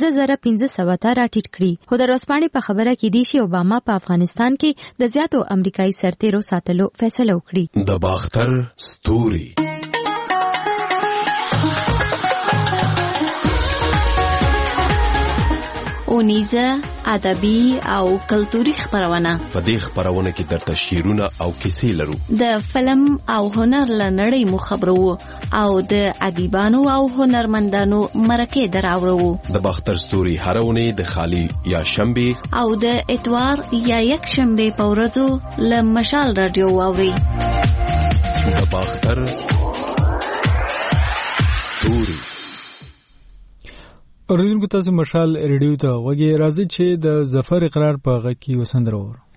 15500 ته راټیټ کړي. خو د ورځپاڼې په خبره کې دی چې اوباما په افغانستان کې د زیاتو امریکایي سرتیرو ساتلو فیصله وکړي. د باختر ستوري اونیزه ادبي او کلتوري خبرونه. په دې خبرونه کې درته شعرونه او کیسې لرو. د فلم او هنر لنړۍ مو خبرو او د ادیبانو او هنرمندانو مرکه دراوړو. د باختر ستوري هرونه د خالی یا شنبه او د اتوار یا یک شنبه په ورځو له مشال رادیو واوري. د باختر ستوري اوریدونکو تاسو مشال ریډیو ته وګورئ. راځي چې د ظفر اقرار په غږ کې وسندرو.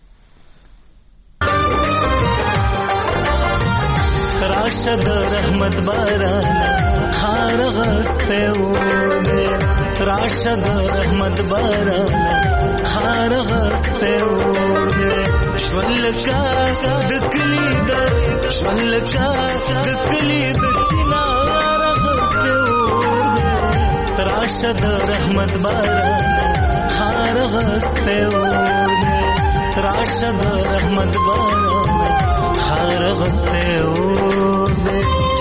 راشد رحمت باران هار غسته و راشد رحمت باران هار غسته و شولکا دکلی د شولکا دکلی د چنار غسته و راشد رحمت باران هار غسته اور دے راشد رحمت باران هار غسته اور دے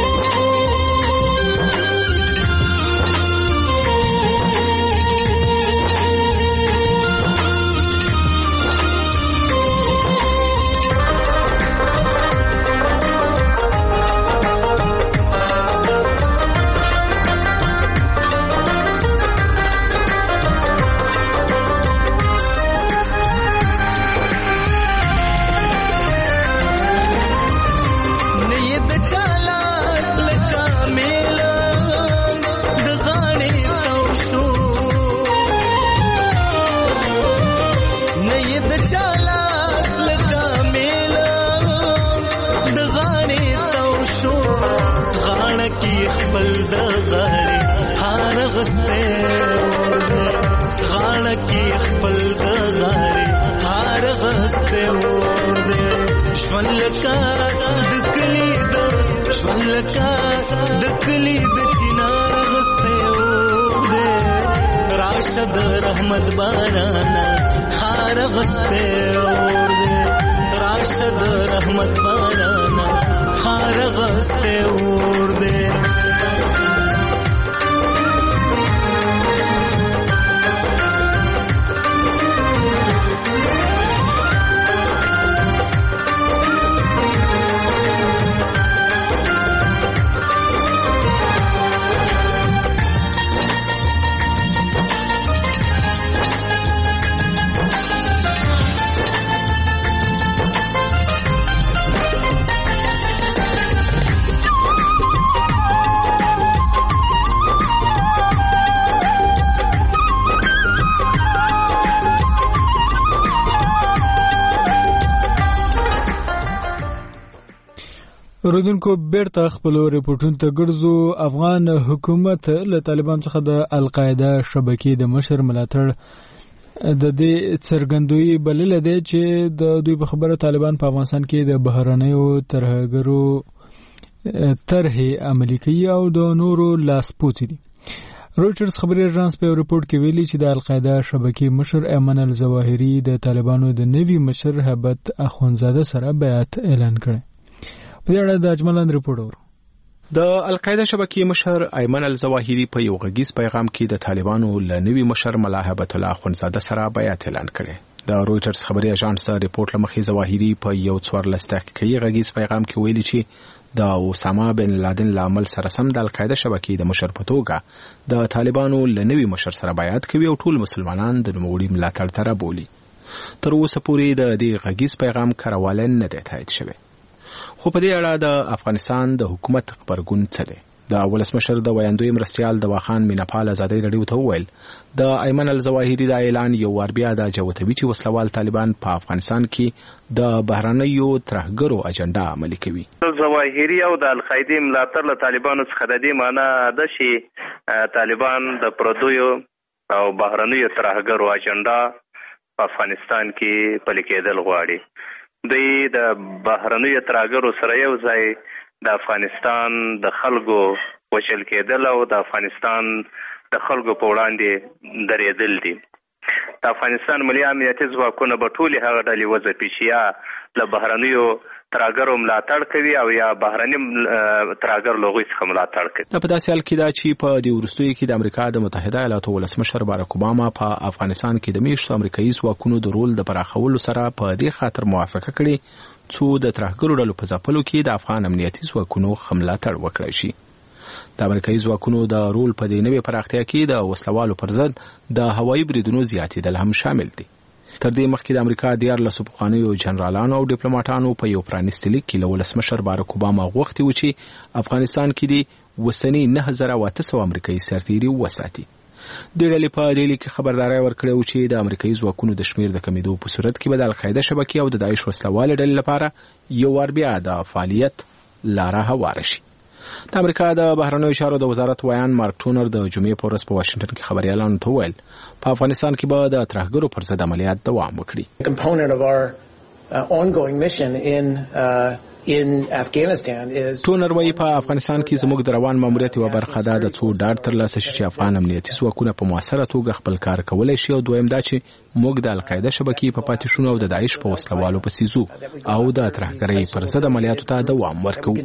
رحمت بارانا ہار غستے اور دے راشد رحمت بارانا ہار غستے اور دے اوریدونکو بیرته خپل ریپورتونو ته ګرځو. افغان حکومت له طالبان څخه د القاعده شبکې د مشر ملاتړ د دې څرګندوي بلل دی چې د دوی په خبره طالبان په افغانستان کې د بهرنیو ترهګرو طرحې عملي کوي او د نورو لاسپوڅي دي. رویټرز خبري اژانس په ریپورت کې ویلي چې د القاعده شبکې مشر ایمن الظواهري د طالبانو د نوي مشر هبت اخونزاده سره بیعت اعلان کړی. په دې اړه د اجملان ریپورت ورو. د القاعده شبکې مشر ایمن الظواهري په یو غږیز پیغام کې د طالبانو له نوي مشر ملا هبت الله اخونزاده سره بیعت اعلان کړی. د رویټرز خبري اژانس د ریپورت لمخې ظواهري په یو 14 دقیقې غږیز پیغام کې ویلي چې د اسامه بن لادن له عمل سره سم د القاعده شبکې د مشر په توګه د طالبانو له نوي مشر سره بیعت کوي او ټول مسلمانان د نوموړي ملاتړ ته رابولي. تر اوسه پورې د دې غږیز پیغام کارواله نه دی تایید شوی. خو په دې اړه د افغانستان د حکومت خبرګون څه دی؟ د ولسمشر د ویاندوی مرستیال دواخان میناپال ازادي رادیو ته وویل د ایمن الظواهري د اعلان یو وار بیا د جوتوي چې وسلوال طالبان په افغانستان کې د بهرنیو ترهګرو اجنډا عملي کوي. الظواهري او د القاعده ملاتړ له طالبانو څخه د دې معنی ده چې طالبان د پردیو او بهرنیو ترهګرو اجنډا په افغانستان کې پلي کېدل غواړي. د بهرنیو ترهګرو سره یو ځای د افغانستان د خلکو وشل کېدل او د افغانستان د خلکو په وړاندې درېدل دي. د افغانستان ملي امنیتي ځواکونه به ټولې هغه ډلې وځپي چې یا له بهرنیو ترهګرو ملاتړ کوي او یا بهرني ترهګر له هغوی څخه ملاتړ کوي. په داسې حال کې دا چې په دې وروستیو کې د امریکا د متحده ایالاتو ولسمشر باراک اوباما په افغانستان کې د میشتو امریکایي ځواکونو د رول د پراخولو سره په دې خاطر موافقه کړې څو د ترهګرو ډلو په ځپلو کې د افغان امنیتي ځواکونو ملاتړ وکړای شي. د امریکایي ځواکونو د رول په دې نوې پراختیا کې د وسلوالو پر ضد د هوایي بریدونو زیاتېدل هم شامل دي. تر دې مخکې د امریکا 14 پخوانیو جنرالانو او ډیپلوماټانو په یو پرانیستي لیک کې له ولسمشر باراک اوباما غوښتي و چې افغانستان کې د وسنی 9800 امریکایي سرتیري وساتي. د ډلې په دې لیک کې خبرداري ورکړې و چې د امریکایي ځواکونو د شمیر د کمیدو په صورت کې به د القاعده شبکې او د داعش وسلوال ډلې لپاره یو ور بیا د فعالیت لاره هواره شي. د امریکا د بهرنیو چارو د وزارت ویان مارک ټونر د جمعې په ورځ په واشنگټن کې خبريالانو ته وویل په افغانستان کې به د ترهګرو پر ضد عملیات دوام وکړي. component of our ongoing mission in Afghanistan is ټونر وایي په افغانستان کې زموږ د روان ماموریت یوه برخه ده د څو ډاډ ترلاسه شي چې افغان امنیتي ځواکونه په مؤثره توګه خپل کار کولی شي او دویم دا چې موږ د القاعده شبکې په پاتې شونو او د داعش په وسلوالو پسې ځو او د ترهګرۍ پر ضد عملیاتو ته دوام ورکوو.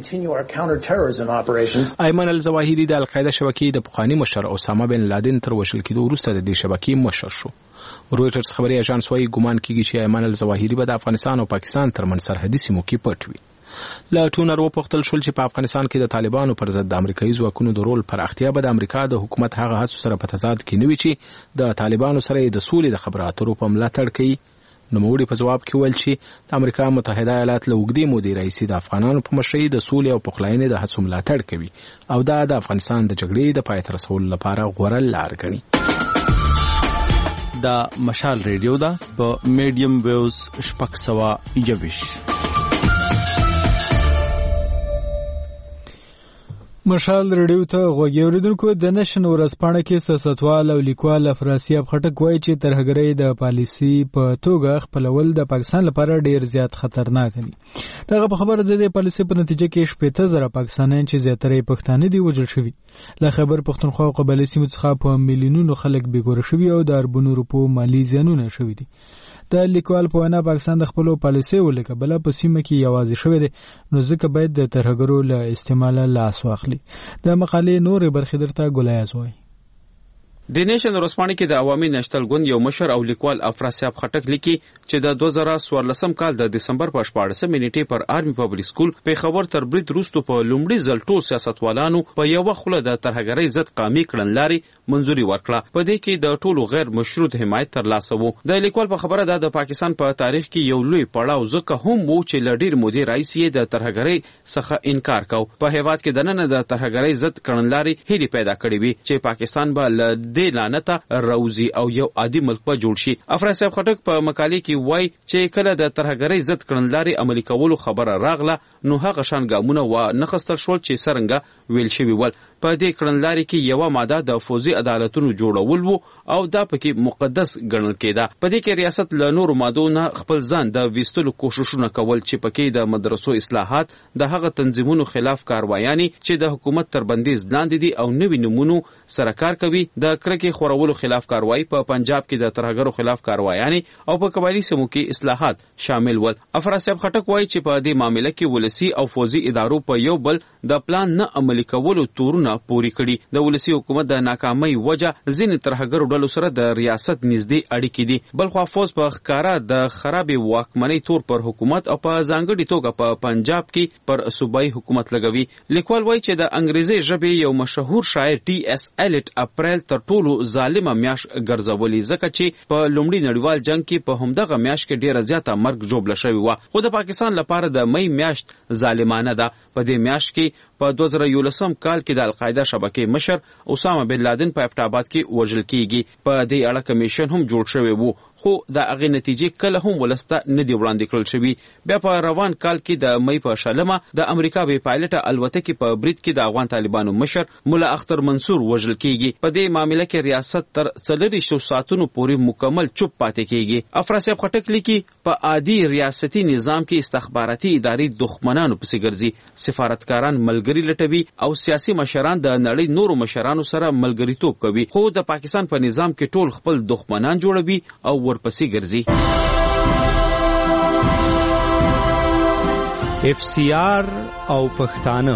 ایمن الظواهري د القاعده شبکې د پخواني مشر اسامه بن لادن تر وژل کېدو وروسته د دې شبکې مشر شو. رویټرز خبري اژانس وايي ګومان کیږي چې ایمن الظواهري به د افغانستان او پاکستان ترمنځ سرحدي سیمو کې پټ وي. له ټونر وپوښتل شول چې په افغانستان کې د طالبانو پر ضد د امریکایي ځواکونو د رول پراختیا به د امریکا د حکومت هغه هڅو سره په تضاد کې نه وي چې د طالبانو سره د سولې د خبرو اترو په ملاتړ کوي. نوموړي په ځواب کې وویل چې د امریکا متحده ایالات له اوږدې مودې راهیسې د افغانانو په مشرۍ د سولې او پخلاینې د هڅو ملاتړ کوي او دا د افغانستان د جګړې د پای ته رسولو لپاره غوره لار ګڼي. دا مشال ریډیو ده په میډیم ویوز 621. مشال ریډیو ته غوږ اوریدونکو د نشن ورځپاڼه کې سیاستوال او لیکوال افراسیاب خټک وایي چې ترهګرۍ د پالیسي په توګه خپلول د پاکستان لپاره ډیر زیات خطرناک دي. دغه په خبره ده د پالیسي په نتیجه کې 80,000 پاکستانیان چې زیاتره پښتانه دي وژل شوي. له خیبر پښتونخوا او قبایلي سیمو څخه په میلیونونو خلک بېګوره شوي او د اربونو روپو مالي زیانونه شوي دي. د لیکوال په وینا پاکستان د خپلو پالیسیو له کبله په سیمه کې یوازې شوی دی نو ځکه باید د ترهګرو له استعماله لاس واخلي. د مقالې نورې برخې درته ګلایز وایي. د نیشن ورځپاڼه کې د عوامي نشتل ګوند یو مشر او لیکوال افراسیاب خټک لیکي چې د 2014 کال د دسمبر په 14 نیټې پر آرمي پبلک سکول په خبر تر برید وروسته په لومړي ځل ټول سیاستوالانو په یو خوله د ترهګرۍ ضد قامي کړنلارې منځوري ورکړه. په دې کې د ټولو غیر مشروط حمایت ترلاسه وو. د لیکوال په خبره ده د پاکستان په تاریخ کې یو لوی پړاو ځکه هم وو چې لډیر مودې راځي د ترهګرۍ څخه انکار کاو. په هیواد کې دننه د ترهګرۍ ضد کړنلارې هلي پیدا کړې وي چې پاکستان به د لعنته روزي او یو عادي ملک په جوړ شي. افراسیاب خټک په مقالې کې وایي چې کله د ترهګرۍ ضد کړنلارې عملي کولو خبره راغله نو هغه شان ګامونه و نخستل شول چې څرنګه ویل شوی ول. په دې کړنلارې کې یو ماده د فوزي عدالتونو جوړول وو او دا پکې مقدس ګڼل کېده. په دې کې ریاست له نورو مادو نه خپل ځان د ویستلو کوششونه کول چې پکې د مدرسو اصلاحات د هغه تنظیمونو خلاف کاروایانې چې د حکومت تر بندیز لاندې دي او نوي نمونو سره کار کوي د کرکې خورولو خلاف کاروایی په پنجاب کې د ترهګرو خلاف کاروایانې او په قبایلي سیمو کې اصلاحات شامل ول. افراسیاب خټک وایي چې په دې معاملې کې ولسی او فوزي ادارو په یو بل د پلان نه عملي کولو تورونه پوری کړي. د ولسی حکومت د ناکامۍ وجه ځینې ترهګرو ډلو سره د ریاست نږدې اړیکې دي. بلخوا فوز په ښکارا د خرابې واکمنۍ تور پر حکومت او په ځانګړي توګه په پنجاب کې پر صوبایي حکومت لګوي. لیکوال وایي چې د انګریزي ژبې یو مشهور شاعر ټي اس ایلیټ اپریل تر ټولو ظالمه میاشت ګرځولې ځکه چې په لومړي نړیوال جنگ کې په همدغه میاشت کې ډیره زیاته مرګ جوړه شوې و. خو د پاکستان لپاره د مې میاشت ظالمانه ده. په دې میاشت کې په 2011 کال کې د القاعده شبکې مشر اسامه بن لادن په ابټاباد کې وژل کیږي. په دې اړه کمیشن هم جوړ شوی وو خو د هغې نتیجې کله هم ولسته نه دی وړاندې کړل شوي. بیا په روان کال کې د مې په شلمه د امریکا بې پایلټه الوتکې په برید کې د افغان طالبانو مشر مولا اختر منصور وژل کیږي. په دې معاملې کې ریاست تر 400 ساعتونو پورې مکمل چوپ پاتې کیږي. افراسیاب خټک لیکي په عادي ریاستي نظام کې استخباراتي ادارې دښمنانو پسې ګرځي. سفارتکاران ملګري لټوي او سیاسي مشران د نړۍ نورو مشرانو سره ملګریتوب کوي. خو د پاکستان په نظام کې ټول خپل دښمنان جوړوي او ورپسې ګرځي. FCR او پښتانه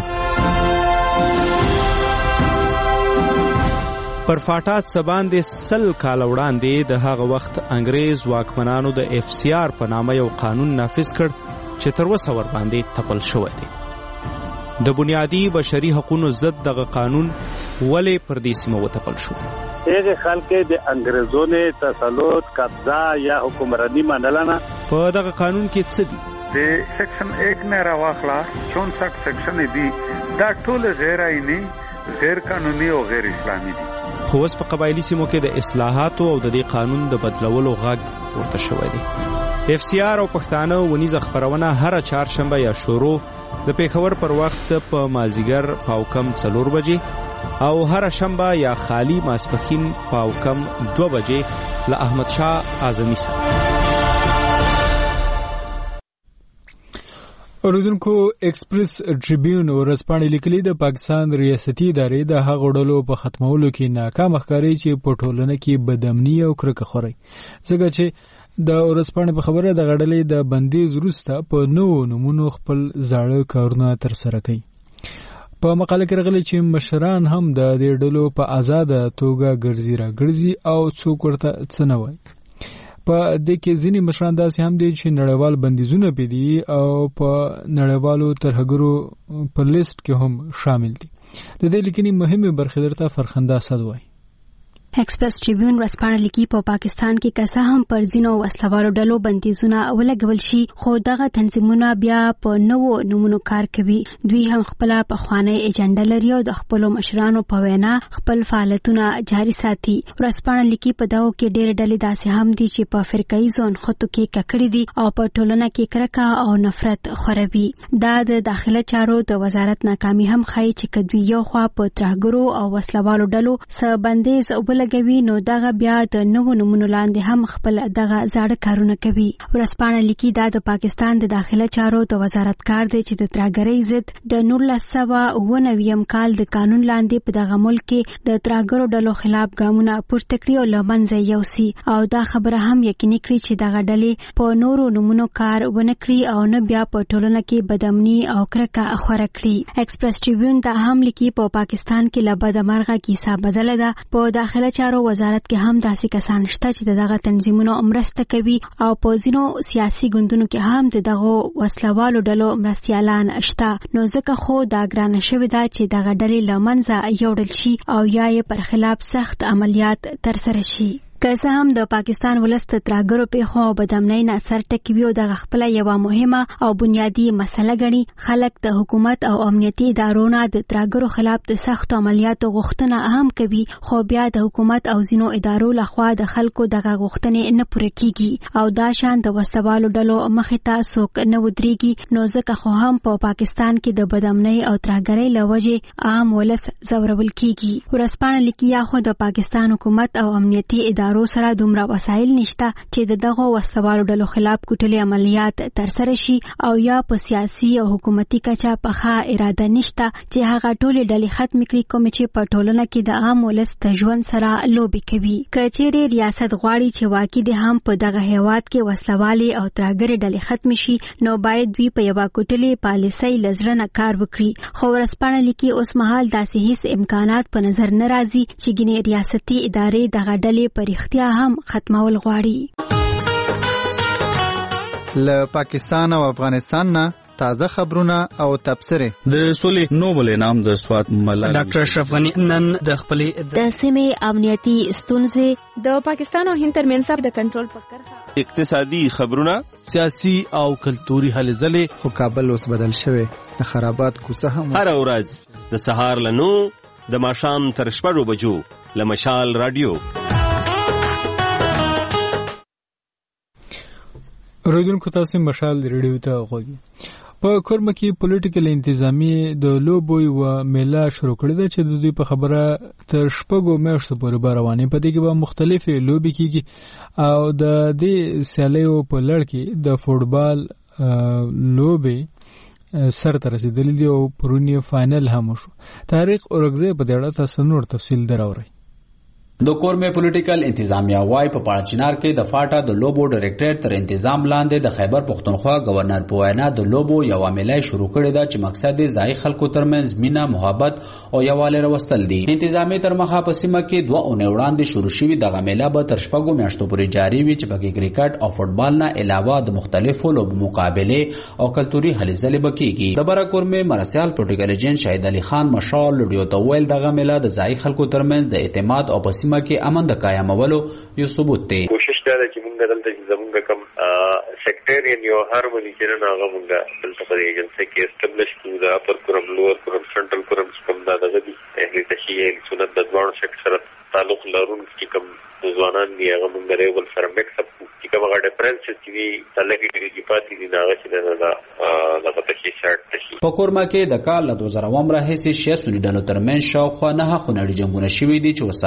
پر فاټات سباندې 100 کال وړاندې د هغه وخت انګريز واکمنانو د FCR په نامه یو قانون نافذ کړ چې تر اوسه ور باندې تپل شوی دی. د بنیادی بشري حقوقو ضد دغه قانون ولې پر دې سیمه وتپل شو؟ هغه خلک د انګريزونو تسلط قبضه یا حکمرانی منلنه. په دغه قانون کې څه دي؟ د سیکشن 1 نه راوخلا 64 سیکشن دي دا ټول غیر آئینی، غیر قانوني او غیر اسلامي دي. خو اوس په قبایلی سیمو کې د اصلاحاتو او د دې قانون د بدلولو غږ پورته شوی دی. FCR او پښتانه ونیزه خبرونه هر چهارشنبه یا شروع د پیښور پر وخت په مازیګر پاوکم 4 بجې او هر شنبه یا خالی ماسپخین پاوکم 2 بجې له احمد شاه اعظمي سره. اوریدونکو ایکسپریس ټریبیون ورځپاڼې لیکلي د پاکستان ریاستي ادارې د هغو ډلو په ختمولو کې ناکام ښکاري چې په ټولنه کې بدامني او کرکه خوري، ځکه چې د ورځپاڼې په خبره د غړلې د بندیز وروسته په نوو نمونو خپل زاړه کارونه ترسره کوي. په مقاله کې راغلي چې مشران هم د دې ډلو په آزاده توګه ګرځي او څوک ورته څه نه وایي. په دې کې ځینې مشران داسې هم دي چې نړیوال بندیزونه پې دي او په نړیوالو ترهګرو په لیست کې هم شامل دي. د دې لیکنې مهمې برخې درته فرخنده اسد وایي. ایکسپریس ټریبیون ورځپاڼه لیکي په پاکستان کې که څه هم پر ځینو وسلوالو ډلو بندیزونه ولګول شي، خو دغه تنظیمونه بیا په نوو نمونو کار کوي. دوی هم خپله پخوانۍ ایجنډه لري او د خپلو مشرانو په وینا خپل فعالیتونه جاري ساتي. ورځپاڼه لیکي په دغو کې ډېرې ډلې داسې هم دي چې په فرقهیزو نښتو کې ککړې دي او په ټولنه کې کرکه او نفرت خوروي. دا د داخله چارو د وزارت ناکامي هم ښایي چې که دوی یو خوا په ترهګرو او وسلوالو ډلو څه بندیز لګوي، نو دغه بیا د نوو نمونو لاندې هم خپل دغه زاړه کارونه کوي. ورځپاڼه لیکي دا د پاکستان د داخله چارو د وزارت کار دی چې د ترهګرۍ ضد د 1999 کال د قانون لاندې په دغه ملک کې د ترهګرو ډلو خلاف ګامونه پورته کړي او له منځه یوسي، او دا خبره هم یقیني کړي چې دغه ډلې په نورو نمونو کار ونه کړي او نه بیا په ټولنه کې بدامني او کرکه خوره کړي. ایکسپریس ټریبیون دا هم لیکي په پاکستان کې له بدمرغه کیسه بدله ده. په داخله چارو وزارت کې هم داسې کسان شته چې دغه تنظیمونو مرسته کوي او په ځینو سیاسي ګوندونو کې هم دغه وسلوالو ډلو مرستیالان شته. نو ځکه خو دا ګرانه شوې ده چې دغه ډلې له منځه یوړل شي او یا یې پر خلاف سخت عملیات ترسره شي. که څه هم د پاکستان ولس د ترهګرو پیښو او بدامنۍ نه سر ټکوي او دغه خپله یوه مهمه او بنیادي مسله ګڼي، خلک د حکومت او امنیتي ادارو نه د ترهګرو خلاف د سختو عملیاتو غوښتنه هم کوي، خو بیا د حکومت او ځینو ادارو لخوا د خلکو دغه غوښتنې نه پوره کیږي او دا شان د وسلوالو ډلو مخې ته څوک نه ودرېږي. نو ځکه خو هم په پاکستان کې د بدامنۍ او ترهګرۍ له وجې عام ولس ځورول کیږي. ورځپاڼه لیکي یا خو د پاکستان حکومت او امنیتي ادارو سره دومره وسایل نشته چې د دغه وسوالو ډلو خلاف کوټلې عملیات ترسره شي، او یا په سیاسي او حکومتي کچه پخه اراده نشته چې هغه ټولې ډلې ختم کړي کوم چې په ټولنه کې د عام ولس د ژوند سره لوبې کوي. که چیرې ریاست غواړي چې واقع دې هم په دغه هیواد کې وسلوالې او ترهګرې ډلې ختم شي، نو باید دوی په یوه کوټلې پالیسۍ له زړه نه کار وکړي. خو ورځپاڼه لیکي اوس مهال داسې هیڅ امکانات په نظر نه راځي چې ګینې ریاستي ادارې دغه ډلې په رښتیا هم ختمول غواړي. له پاکستان او افغانستان نه تازه خبرونه او تبصره. د سولې نوبل انعام د سوات ملالۍ ډاکټر اشرف غنی نن د خپلې د سیمې امنیتي ستونزې، د پاکستان او هند ترمنځ د کنټرول په کرښه، اقتصادي خبرونه، سیاسي او کلتوري هلې ځلې. خو کابل اوس بدل شوی، د خرابات کوڅه هم هر ورځ د سهار له 9 د ماښام تر 6 بجو له مشال رادیو. اوریدونکو تاسو مشال ریډیو ته غوږی. په کورمه کې پولیټیکل انتظامی د لوبو و میله شروع کړې ده چې د دوی په خبره تر 6 میاشتو پورې روانې. په دې کې به مختلفې لوبې کیږي او د دې سیالیو په لړ کې د فوټبال لوبې سر ته رسیدلې دي او پرونی فائنل هم شو. طارق اورګزی په دې اړه تاسو نور تفصیل دراوړئ. د کورمه پولیټیکل انتظامیه وای په پاړچینار کې د فاټا د لوبو ډایریکټر تر انتظام لاندې د خیبر پختونخوا گورنر په وینا د لوبو یو عملیه شروع کړې ده چې مقصد یې ځای خلکو ترمنځ مینه، محبت او یووالی راوستل دي. انتظامی تر مخه په سیمه کې 2 اونۍ وړاندې شروع شوې د عملیه به تر 6 میاشتو پورې جاری وي چې پکې کرکټ او فوټبال نه علاوه د مختلفو لوبو مقابله او کلتوري هلې ځلې بکیږي. د بره کورمه مرسیال پروتوکول ایجنټ شهید علي خان مشال لډیو ته ویل د عملیه د ځای خلکو ترمنځ د اعتماد او په سیمه کې امن د قیامولو یو ثبوت دی. کوشش دا ده چې موږ دلته چې زموږ کم سیکټریان یو هارمونی چې نه هغه موږ دلته په ایجنسي کې اسټابلیش کړو. د اپر کورم، لوور کورم، سنټرل کورم کوم دا دغه دي اهلي تشیع سنت د دوه سیکټر سره تعلق لرونکي کوم ځوانان دي هغه موږ لري ول سره میکس اپ چې کوم هغه ډیفرنس چې تلګي دي پاتې دي هغه چې دا دغه تشیع شرط تشیع. په کورما کې د کال 2000 راهیسې 6 سنی ډلو ترمنځ شاوخوا 9 خونړي جنگونه شوي دي چې وسره د سیمې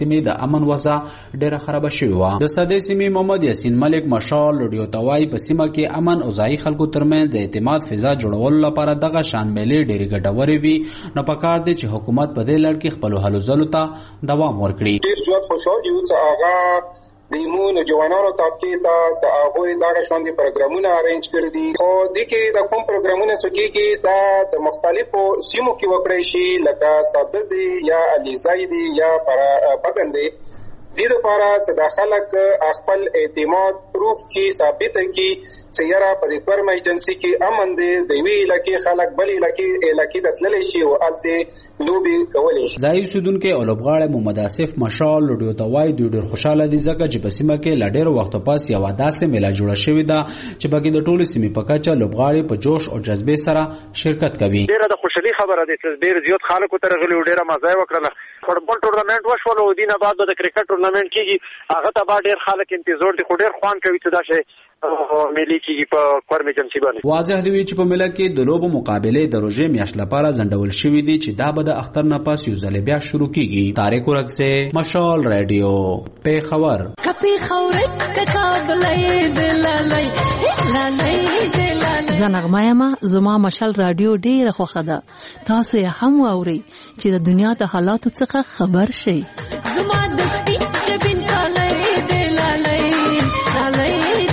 سیمې د امن وضع ډیره خراب شوې و. د سدې سیمې محمد یاسین ملک مشال رادیو توای په سیمه کې امن او ځای خلکو ترمنځ د اعتماد فضا جوړولو لپاره دغه شان میلې ډیره ګټورې وي. نو پکار دی چې حکومت په دې لړ کې خپل هلو ځلو ته دوام ورکړي. ډیر زیات خوشحال یو چې هغه د ایمونو جوانانو طبقه ته چې هغه دغه شاندي پروګرامونه ارینج کړی دي. خو د کې د کوم پروګرامونه څه کې دا د مختلفو سیمو کې وکړی شي لکه ساده دی یا الیزای دی یا پر بدن دی. د دې لپاره چې د خلک خپل اعتماد پروف کی ثابت کی چې یاره په ریکورم ایجنسی کې امن دی د وی لکه خلک بلی لکه د تللی شي او الته لوبي کولې شي. ځای سودونکو او لوبغاړي محمد اسف مشال رادیو توای ډېر خوشاله دي ځکه چې په سیمه کې لا ډېر وخت پاس یو داسې میله جوړه شوې ده چې بګې د ټولو سیمې په کچه لوبغاړي په جوش او جذبه سره شرکت کوي. ډېر د خوشحالي خبره ده چې ډېر زیات خلکو تر غلي ډېر مزه وکړه. فوټبال ټورنمنت وشول او دینه بعد د کرکټ ټورنمنت کیږي هغه ته ډېر خلک انتظار دي خو ډېر خوان کوي چې دا شي ملي کیږي په کورم ایجنسی باندې. واضح دی چې په ملت کې د لوبو مقابله د روزې میاشت لپاره ځنډول شوې دي چې دا به د اختر نه پس یو ځل بیا شروع کیږي. طارق ورکسه مشال رادیو پیښور. کپی خورت کابلای دلالای لالای دلالای زنغمایا ما زما مشال رادیو ډیره خوخه ده. تاسو یې هم اورئ چې د دنیا د حالاتو څخه خبر شئ. زما د سپی چبین کالای دلالای لالای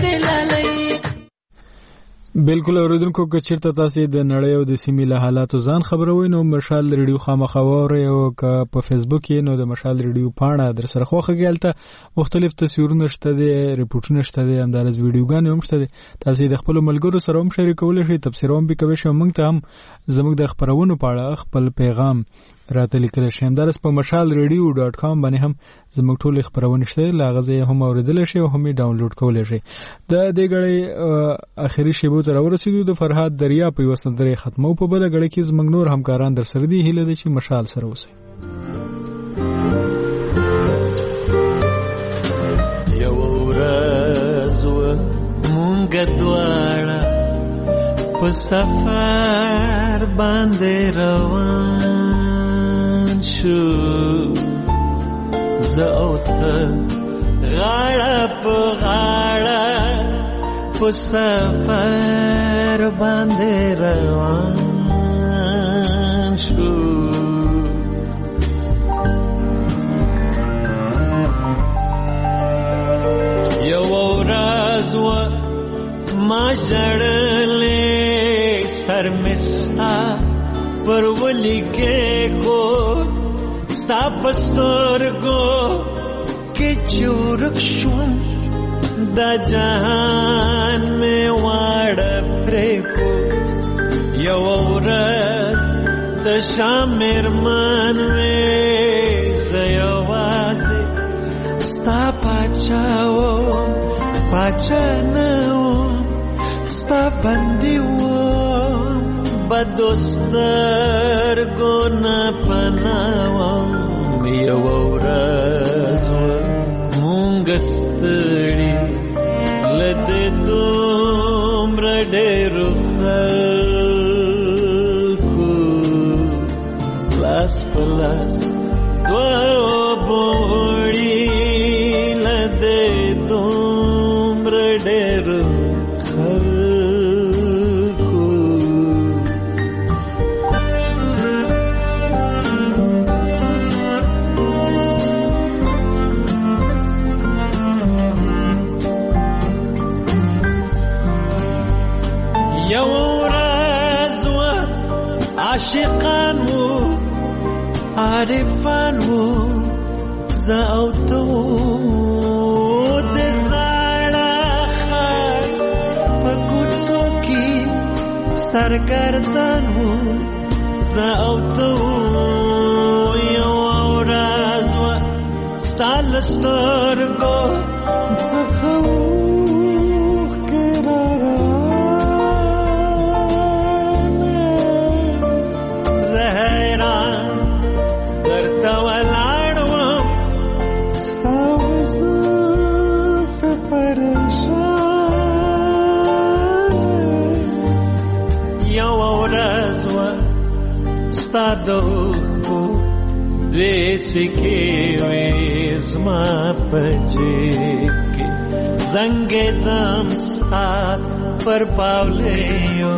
بالکل اوریدونکو که چیرته تاسو د نړۍ او د سیمې له حالاتو ځان خبروي نو مشال ریډیو خامخا واورئ او که په فیسبوک کې نو د مشال ریډیو پاڼه در سره خوخه ګالته مختلف تصویرونه شته دي ریپورتونه شته دي همدارس ویډیوګانې هم شته دي تاسو د خپل ملګرو سره هم شریکول شئ تبصره هم وکوي شو موږ ته هم زموږ د خبرونو په اړه خپل پیغام راته لیکل شي همدارس په mashalradio.com باندې هم زموږ ټول خبرونه شته لاغزه هم اوریدل شي او هم ډاونلوډ کول شي. د دې غړي اخیری شیبو تر ورسېدو د فرهاد دریا په وسندري ختمو په بل غړي کې زموږ نور همکاران در سره دي هیله دي چې مشال سره اوسئ. یو ورځ مونږ دواړه په سفر باندې روان شو زه او ته غاړه په غاړه په سفر باندې روان شو یو ورځ ما ژړلې سر مستا پر ولیکې خو ستا پسترګو کې چورک شوم دا جهان مې واړه پرېښو یو ورځ ته شامر من وې زه یوازې ستا پاچا وم پاچا نه وم ستا بندي وم بدو سترګو نه پناه وم یو ورځ مونږ ستړي له دې دومره ډېرو خلکو لاس په لاس دوه بوړي له دې دومره ډېرو عاشقان وو عارفان وو زه او ته د زړه خر په کوڅو کې سرګردان وو زه او ته یو ورځ ستا له سترګو څخه دوی سکې وې زما په جیب کې زنګېدم ستا پر پاولیو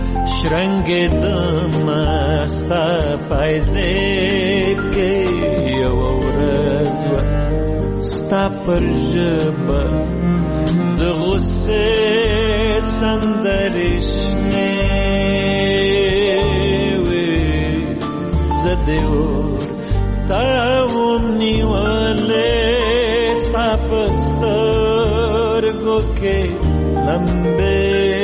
شرنګېدم ستا پایزیب کې یوه ورځ وه ستا پر ژبه د غصې سندرې شنې وې زه دې ورته وم نیولې ستا په سترګو کې لمبې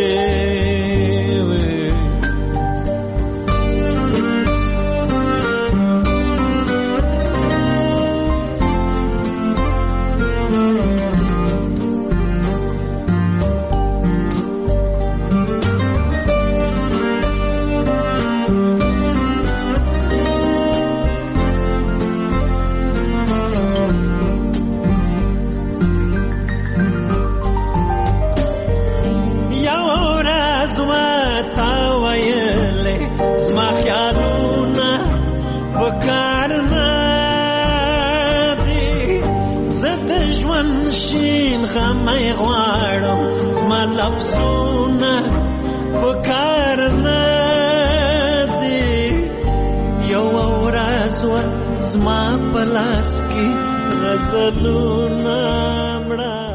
غمای غواړم زما لفظونه پکار نه دي یوه ورځ وه زما په لاس کې غزلونه مړه